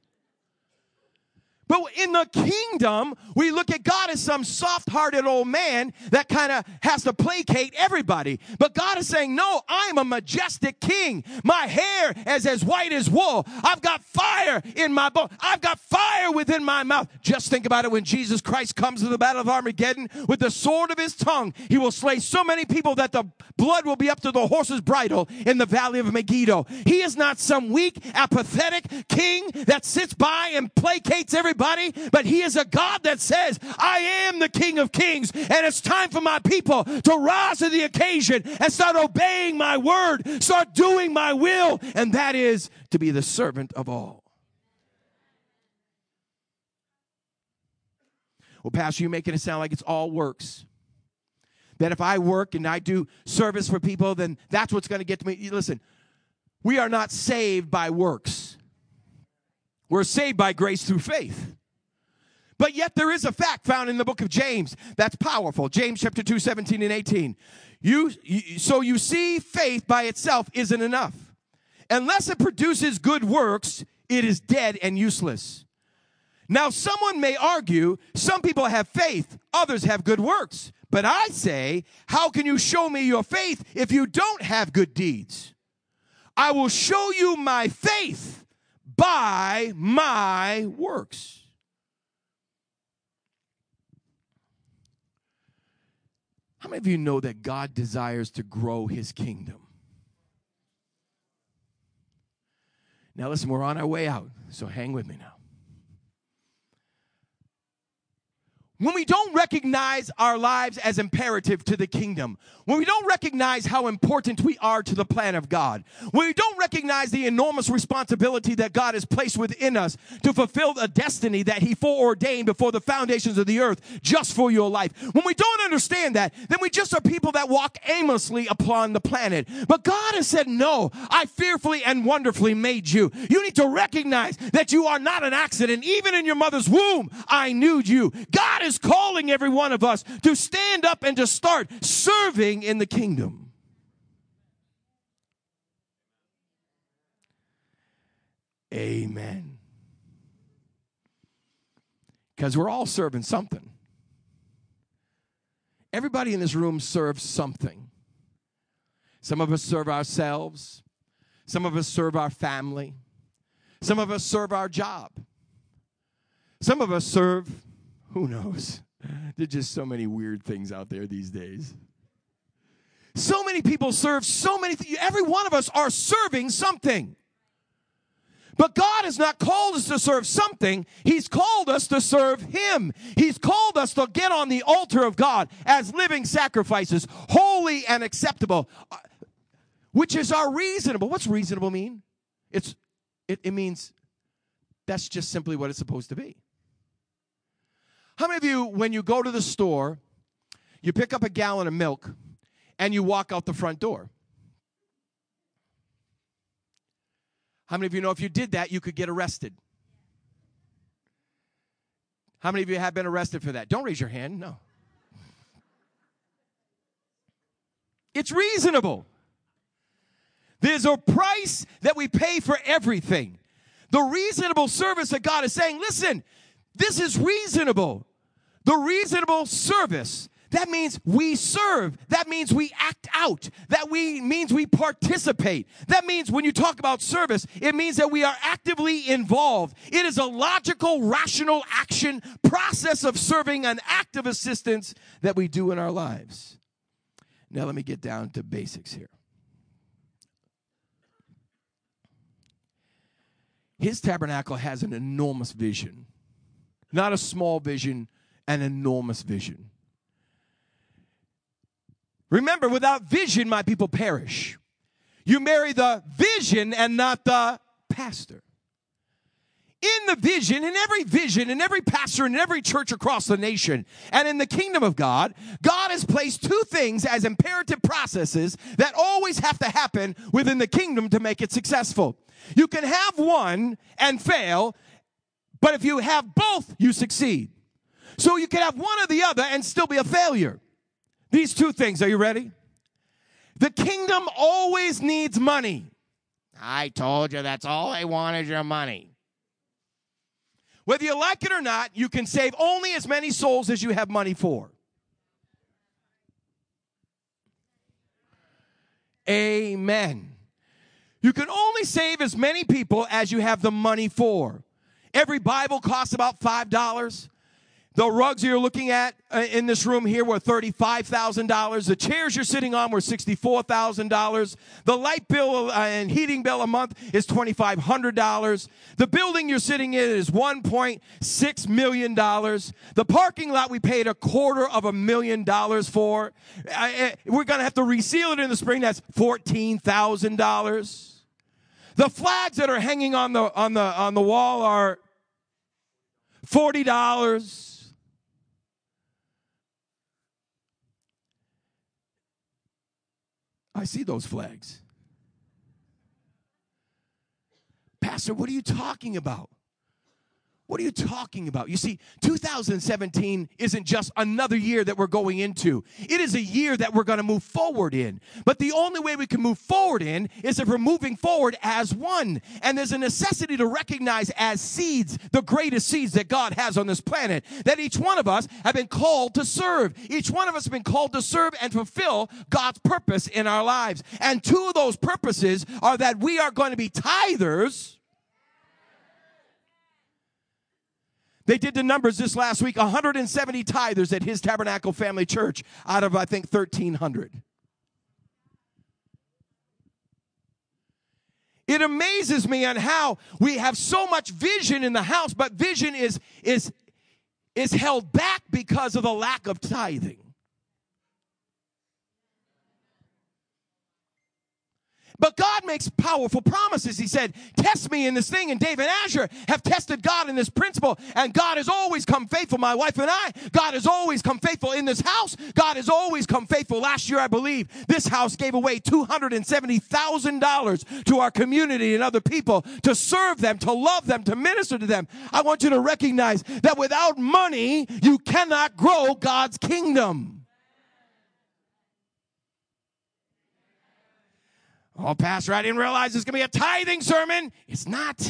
But in the kingdom, we look at God as some soft-hearted old man that kind of has to placate everybody. But God is saying, no, I'm a majestic king. My hair is as white as wool. I've got fire in my bone. I've got fire within my mouth. Just think about it when Jesus Christ comes to the battle of Armageddon with the sword of his tongue. He will slay so many people that the blood will be up to the horse's bridle in the valley of Megiddo. He is not some weak, apathetic king that sits by and placates everybody. But he is a God that says, I am the King of Kings, and it's time for my people to rise to the occasion and start obeying my word, start doing my will, and that is to be the servant of all. Well, Pastor, you're making it sound like it's all works. That if I work and I do service for people, then that's what's going to get to me. Listen, we are not saved by works. We're saved by grace through faith. But yet there is a fact found in the book of James that's powerful. James chapter two, seventeen and eighteen. You, you, so you see, faith by itself isn't enough. Unless it produces good works, it is dead and useless. Now, someone may argue, some people have faith, others have good works. But I say, how can you show me your faith if you don't have good deeds? I will show you my faith by my works. How many of you know that God desires to grow his kingdom? Now listen, we're on our way out, so hang with me now. When we don't recognize our lives as imperative to the kingdom, when we don't recognize how important we are to the plan of God, when we don't recognize the enormous responsibility that God has placed within us to fulfill a destiny that he foreordained before the foundations of the earth just for your life, when we don't understand that, then we just are people that walk aimlessly upon the planet. But God has said, no, I fearfully and wonderfully made you. You need to recognize that you are not an accident. Even in your mother's womb, I knew you. God is calling every one of us to stand up and to start serving in the kingdom. Amen. Because we're all serving something. Everybody in this room serves something. Some of us serve ourselves. Some of us serve our family. Some of us serve our job. Some of us serve, who knows? There's just so many weird things out there these days. So many people serve so many things. Every one of us are serving something. But God has not called us to serve something. He's called us to serve him. He's called us to get on the altar of God as living sacrifices, holy and acceptable, which is our reasonable. What's reasonable mean? It's it, it means that's just simply what it's supposed to be. How many of you, when you go to the store, you pick up a gallon of milk and you walk out the front door? How many of you know if you did that, you could get arrested? How many of you have been arrested for that? Don't raise your hand. No. It's reasonable. There's a price that we pay for everything. The reasonable service that God is saying, listen, This is reasonable. The reasonable service. That means we serve. That means we act out. That we means we participate. That means when you talk about service, it means that we are actively involved. It is a logical, rational action process of serving, an act of assistance that we do in our lives. Now let me get down to basics here. His tabernacle has an enormous vision. Not a small vision, an enormous vision. Remember, without vision, my people perish. You marry the vision and not the pastor. In the vision, in every vision, in every pastor, in every church across the nation, and in the kingdom of God, God has placed two things as imperative processes that always have to happen within the kingdom to make it successful. You can have one and fail, but if you have both, you succeed. So you can have one or the other and still be a failure. These two things, are you ready? The kingdom always needs money. I told you that's all they want is your money. Whether you like it or not, you can save only as many souls as you have money for. Amen. You can only save as many people as you have the money for. Every Bible costs about five dollars. The rugs you're looking at uh, in this room here were thirty-five thousand dollars. The chairs you're sitting on were sixty-four thousand dollars. The light bill uh, and heating bill a month is twenty-five hundred dollars. The building you're sitting in is one point six million dollars. The parking lot we paid a quarter of a million dollars for. Uh, we're going to have to reseal it in the spring. That's fourteen thousand dollars. The flags that are hanging on the, on the, on the wall are forty dollars. I see those flags. Pastor, what are you talking about? What are you talking about? You see, two thousand seventeen isn't just another year that we're going into. It is a year that we're going to move forward in. But the only way we can move forward in is if we're moving forward as one. And there's a necessity to recognize as seeds, the greatest seeds that God has on this planet, that each one of us have been called to serve. Each one of us have been called to serve and fulfill God's purpose in our lives. And two of those purposes are that we are going to be tithers. They did the numbers this last week, one hundred seventy tithers at His Tabernacle Family Church out of, I think, thirteen hundred. It amazes me on how we have so much vision in the house, but vision is, is, is held back because of the lack of tithing. But God makes powerful promises. He said, test me in this thing. And Dave and Asher have tested God in this principle. And God has always come faithful. My wife and I, God has always come faithful in this house. God has always come faithful. Last year, I believe, this house gave away two hundred seventy thousand dollars to our community and other people to serve them, to love them, to minister to them. I want you to recognize that without money, you cannot grow God's kingdom. Oh, Pastor, I didn't realize it's going to be a tithing sermon. It's not.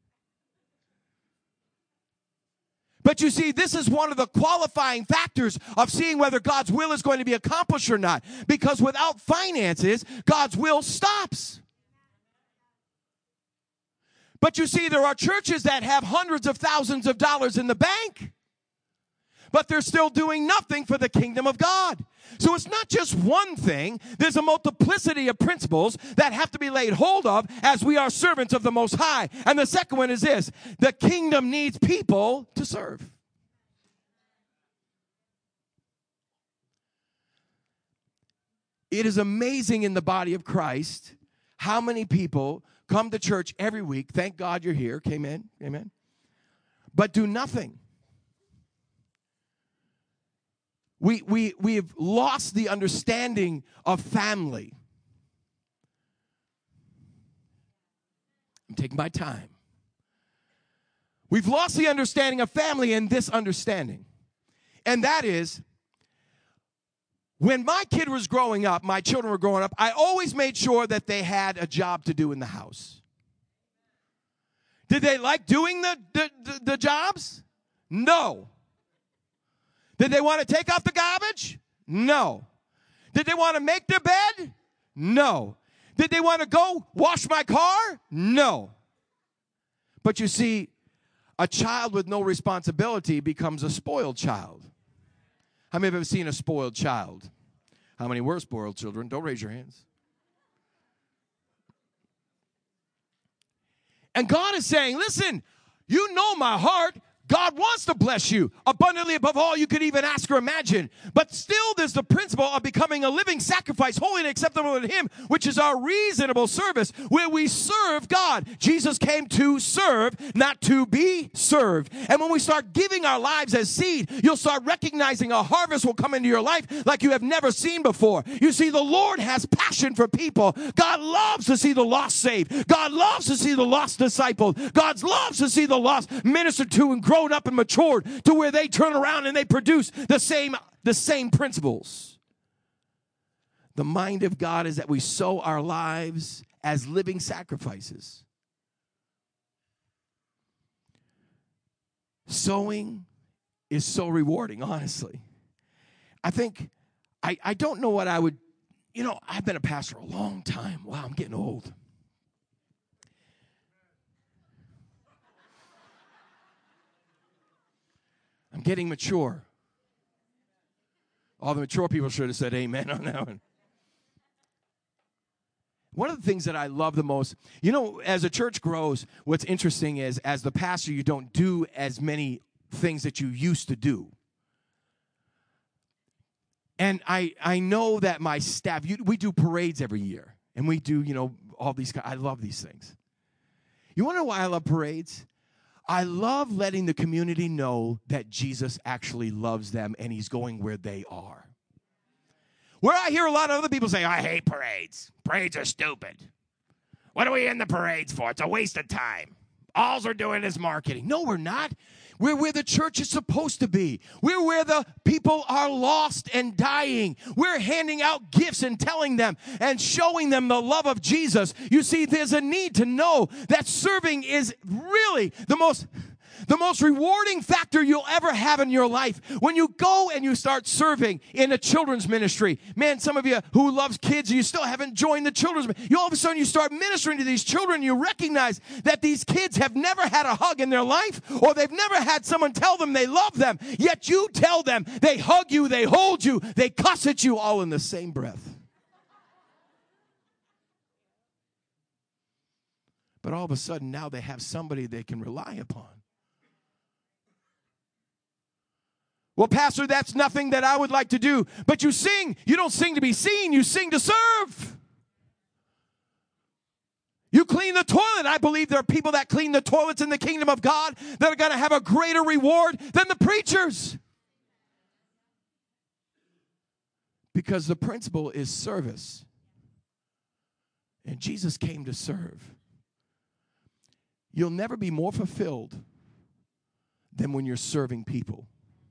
But you see, this is one of the qualifying factors of seeing whether God's will is going to be accomplished or not. Because without finances, God's will stops. But you see, there are churches that have hundreds of thousands of dollars in the bank, but they're still doing nothing for the kingdom of God. So it's not just one thing. There's a multiplicity of principles that have to be laid hold of as we are servants of the Most High. And the second one is this: the kingdom needs people to serve. It is amazing in the body of Christ how many people come to church every week. Thank God you're here. Amen. Amen. But do nothing. We, we, we have lost the understanding of family. I'm taking my time. We've lost the understanding of family and this understanding. And that is, when my kid was growing up, my children were growing up, I always made sure that they had a job to do in the house. Did they like doing the, the, the, the jobs? No. Did they want to take out the garbage? No. Did they want to make their bed? No. Did they want to go wash my car? No. But you see, a child with no responsibility becomes a spoiled child. How many have ever seen a spoiled child? How many were spoiled children? Don't raise your hands. And God is saying, listen, you know my heart. God wants to bless you abundantly above all you could even ask or imagine. But still there's the principle of becoming a living sacrifice, holy and acceptable to Him, which is our reasonable service, where we serve God. Jesus came to serve, not to be served. And when we start giving our lives as seed, you'll start recognizing a harvest will come into your life like you have never seen before. You see, the Lord has passion for people. God loves to see the lost saved. God loves to see the lost discipled. God loves to see the lost ministered to and grown up and matured to where they turn around and they produce the same, the same principles. The mind of God is that we sow our lives as living sacrifices. Sowing is so rewarding, honestly. I think, I, I don't know what I would, you know, I've been a pastor a long time. Wow, I'm getting old. I'm getting mature. All the mature people should have said amen on that one. One of the things that I love the most, you know, as a church grows, what's interesting is as the pastor, you don't do as many things that you used to do. And I, I know that my staff, you, we do parades every year. And we do, you know, all these, I love these things. You want to know why I love parades? I love letting the community know that Jesus actually loves them and He's going where they are. Where I hear a lot of other people say, I hate parades. Parades are stupid. What are we in the parades for? It's a waste of time. All we're doing is marketing. No, we're not. We're where the church is supposed to be. We're where the people are lost and dying. We're handing out gifts and telling them and showing them the love of Jesus. You see, there's a need to know that serving is really the most... the most rewarding factor you'll ever have in your life. When you go and you start serving in a children's ministry, man, some of you who loves kids, you still haven't joined the children's ministry. You all of a sudden you start ministering to these children, you recognize that these kids have never had a hug in their life, or they've never had someone tell them they love them, yet you tell them they hug you, they hold you, they cuss at you, all in the same breath. But all of a sudden now they have somebody they can rely upon. Well, Pastor, that's nothing that I would like to do. But you sing. You don't sing to be seen. You sing to serve. You clean the toilet. I believe there are people that clean the toilets in the kingdom of God that are going to have a greater reward than the preachers. Because the principle is service. And Jesus came to serve. You'll never be more fulfilled than when you're serving people.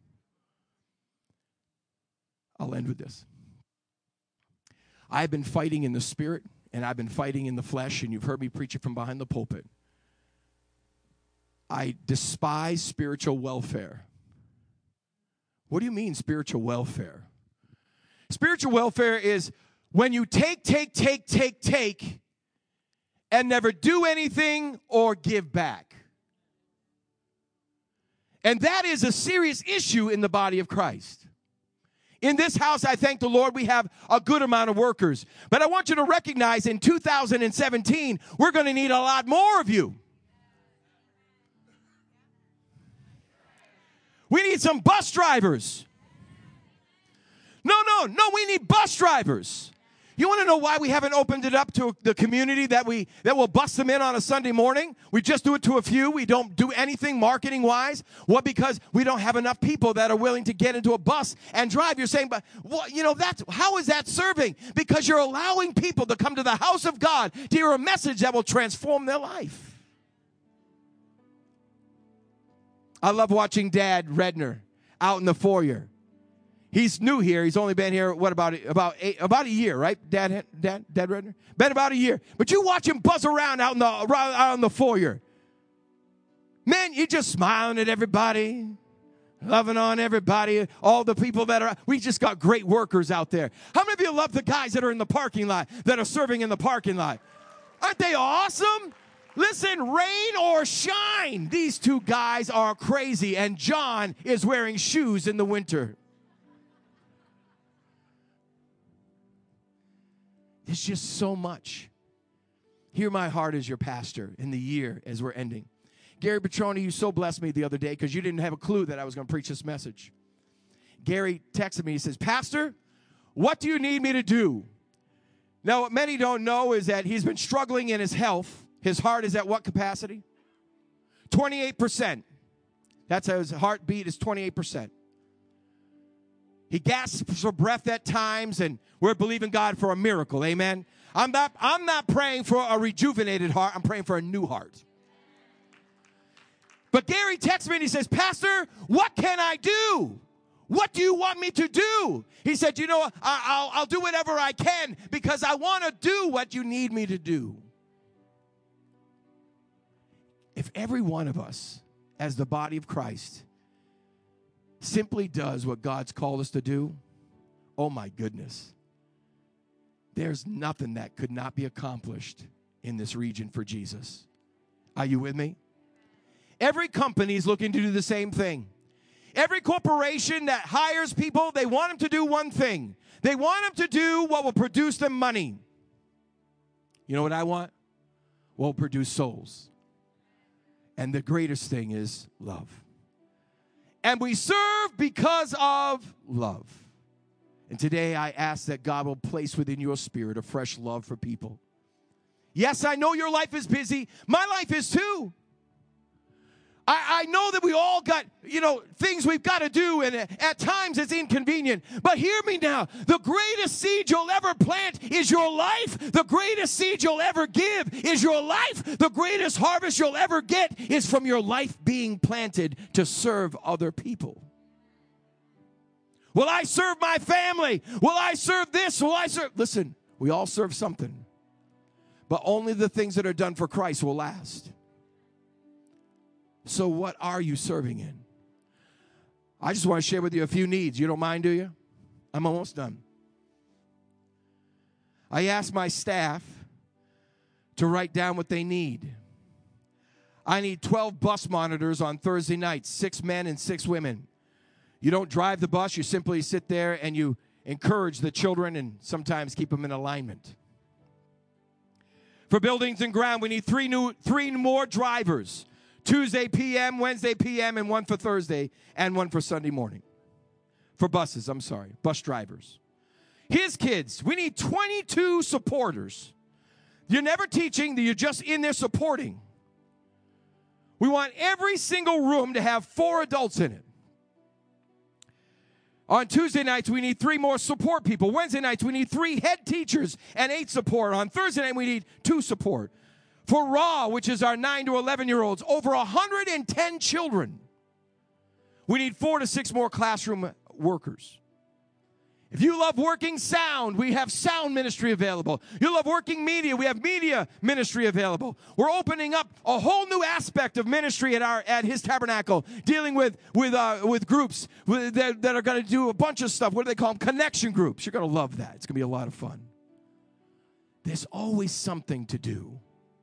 I'll end with this. I've been fighting in the spirit, and I've been fighting in the flesh, and you've heard me preach it from behind the pulpit. I despise spiritual welfare. What do you mean, spiritual welfare? Spiritual welfare is when you take, take, take, take, take, and never do anything or give back. And that is a serious issue in the body of Christ. In this house, I thank the Lord, we have a good amount of workers. But I want you to recognize in two thousand seventeen, we're going to need a lot more of you. We need some bus drivers. No, no, no, we need bus drivers. You want to know why we haven't opened it up to the community that we that will bust them in on a Sunday morning? We just do it to a few. We don't do anything marketing-wise. What? Because we don't have enough people that are willing to get into a bus and drive. You're saying, but well, you know, that's how is that serving? Because you're allowing people to come to the house of God to hear a message that will transform their life. I love watching Dad Redner out in the foyer. He's new here. He's only been here, what, about about eight, about a year, right, Dad, Dad, Dad Redner? Been about a year. But you watch him buzz around out in the, out in the foyer. Man, you're just smiling at everybody. Loving on everybody, all the people that are, we just got great workers out there. How many of you love the guys that are in the parking lot, that are serving in the parking lot? Aren't they awesome? Listen, rain or shine, these two guys are crazy, and John is wearing shoes in the winter. There's just so much. Hear my heart as your pastor in the year as we're ending. Gary Petroni, you so blessed me the other day because you didn't have a clue that I was going to preach this message. Gary texted me. He says, Pastor, what do you need me to do? Now, what many don't know is that he's been struggling in his health. His heart is at what capacity? twenty-eight percent. That's how his heartbeat is, twenty-eight percent. He gasps for breath at times, and we're believing God for a miracle. Amen. I'm not, I'm not praying for a rejuvenated heart. I'm praying for a new heart. But Gary texts me and he says, Pastor, what can I do? What do you want me to do? He said, you know, I, I'll, I'll do whatever I can because I want to do what you need me to do. If every one of us, as the body of Christ, simply does what God's called us to do, oh my goodness, there's nothing that could not be accomplished in this region for Jesus. Are you with me? Every company is looking to do the same thing. Every corporation that hires people, they want them to do one thing. They want them to do what will produce them money. You know what I want? What will produce souls. And the greatest thing is love. And we serve because of love. And today I ask that God will place within your spirit a fresh love for people. Yes, I know your life is busy. My life is too. I, I know that we all got, you know, things we've got to do, and at times it's inconvenient. But hear me now. The greatest seed you'll ever plant is your life. The greatest seed you'll ever give is your life. The greatest harvest you'll ever get is from your life being planted to serve other people. Will I serve my family? Will I serve this? Will I serve? Listen, we all serve something. But only the things that are done for Christ will last. So what are you serving in? I just want to share with you a few needs. You don't mind, do you? I'm almost done. I asked my staff to write down what they need. I need twelve bus monitors on Thursday nights, six men and six women. You don't drive the bus. You simply sit there and you encourage the children and sometimes keep them in alignment. For buildings and ground, we need three new, three more drivers. Tuesday P M, Wednesday P M, and one for Thursday, and one for Sunday morning. For buses, I'm sorry, bus drivers. His kids, we need twenty-two supporters. You're never teaching, you're just in there supporting. We want every single room to have four adults in it. On Tuesday nights, we need three more support people. Wednesday nights, we need three head teachers and eight support. On Thursday night, we need two support. For Raw, which is our nine to eleven-year-olds, over one hundred ten children. We need four to six more classroom workers. If you love working sound, we have sound ministry available. You love working media, we have media ministry available. We're opening up a whole new aspect of ministry at our at His Tabernacle, dealing with with uh, with groups with, that, that are going to do a bunch of stuff. What do they call them? Connection groups. You're going to love that. It's going to be a lot of fun. There's always something to do.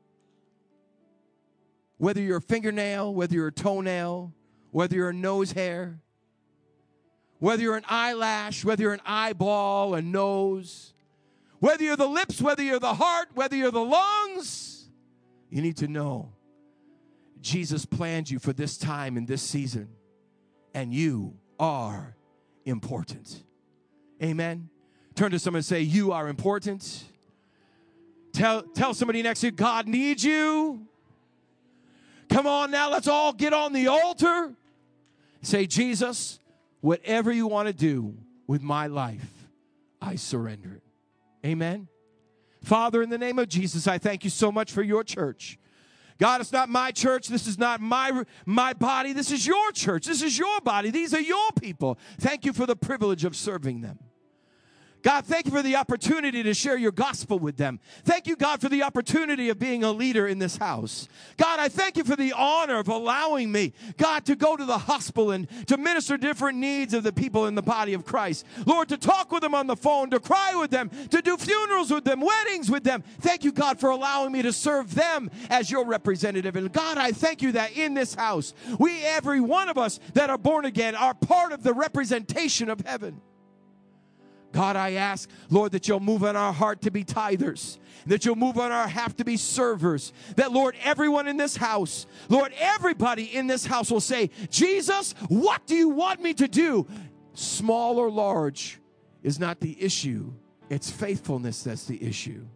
Whether you're a fingernail, whether you're a toenail, whether you're a nose hair, whether you're an eyelash, whether you're an eyeball, a nose, whether you're the lips, whether you're the heart, whether you're the lungs, you need to know Jesus planned you for this time and this season, and you are important. Amen? Turn to someone and say, you are important. Tell, tell somebody next to you, God needs you. Come on now, let's all get on the altar. Say, Jesus, whatever you want to do with my life, I surrender it. Amen. Father, in the name of Jesus, I thank you so much for your church. God, it's not my church. This is not my, my body. This is your church. This is your body. These are your people. Thank you for the privilege of serving them. God, thank you for the opportunity to share your gospel with them. Thank you, God, for the opportunity of being a leader in this house. God, I thank you for the honor of allowing me, God, to go to the hospital and to minister different needs of the people in the body of Christ. Lord, to talk with them on the phone, to cry with them, to do funerals with them, weddings with them. Thank you, God, for allowing me to serve them as your representative. And God, I thank you that in this house, we, every one of us that are born again, are part of the representation of heaven. God, I ask, Lord, that you'll move on our heart to be tithers, that you'll move on our heart to be servers, that, Lord, everyone in this house, Lord, everybody in this house will say, Jesus, what do you want me to do? Small or large is not the issue. It's faithfulness that's the issue.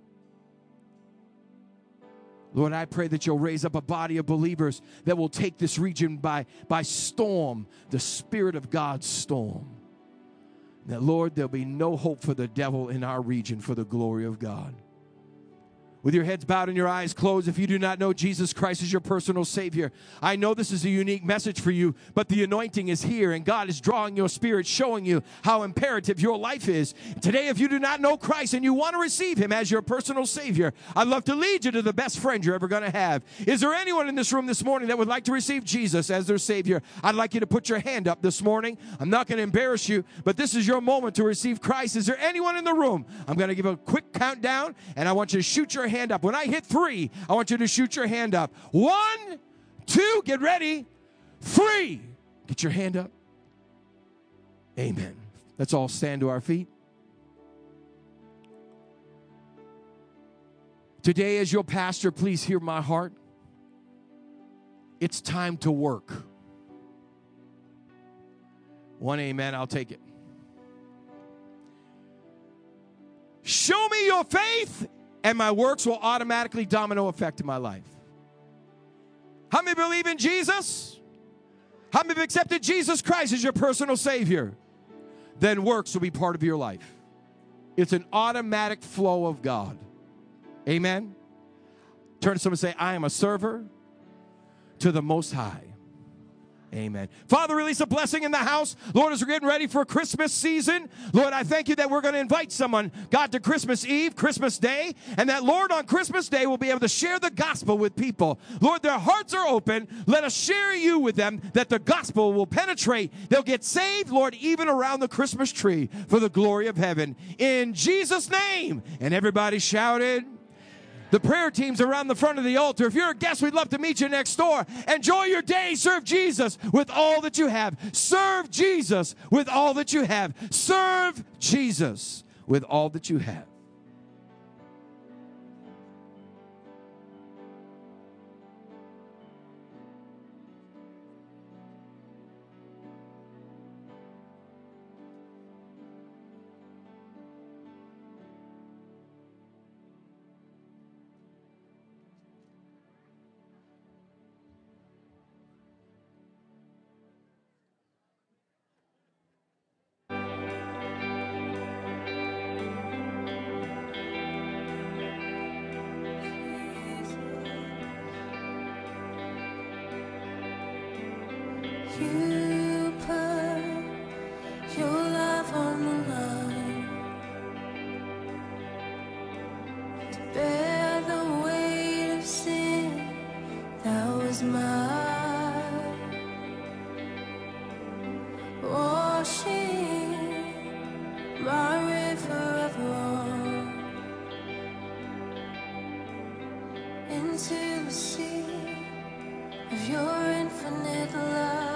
Lord, I pray that you'll raise up a body of believers that will take this region by, by storm, the Spirit of God's storm. That, Lord, there'll be no hope for the devil in our region for the glory of God. With your heads bowed and your eyes closed, if you do not know Jesus Christ as your personal Savior, I know this is a unique message for you, but the anointing is here, and God is drawing your spirit, showing you how imperative your life is. Today, if you do not know Christ and you want to receive him as your personal Savior, I'd love to lead you to the best friend you're ever going to have. Is there anyone in this room this morning that would like to receive Jesus as their Savior? I'd like you to put your hand up this morning. I'm not going to embarrass you, but this is your moment to receive Christ. Is there anyone in the room? I'm going to give a quick countdown, and I want you to shoot your hand up. When I hit three, I want you to shoot your hand up. One, two, get ready. Three, get your hand up. Amen. Let's all stand to our feet. Today, as your pastor, please hear my heart. It's time to work. One amen, I'll take it. Show me your faith, and my works will automatically domino effect in my life. How many believe in Jesus? How many have accepted Jesus Christ as your personal Savior? Then works will be part of your life. It's an automatic flow of God. Amen? Turn to someone and say, I am a server to the Most High. Amen. Father, release a blessing in the house. Lord, as we're getting ready for Christmas season, Lord, I thank you that we're going to invite someone, God, to Christmas Eve, Christmas Day, and that, Lord, on Christmas Day, we'll be able to share the gospel with people. Lord, their hearts are open. Let us share you with them, that the gospel will penetrate. They'll get saved, Lord, even around the Christmas tree for the glory of heaven. In Jesus' name. And everybody shouted. The prayer team's around the front of the altar. If you're a guest, we'd love to meet you next door. Enjoy your day. Serve Jesus with all that you have. Serve Jesus with all that you have. Serve Jesus with all that you have. You put your life on the line to bear the weight of sin that was mine, washing my river of wrong into the sea of your infinite love.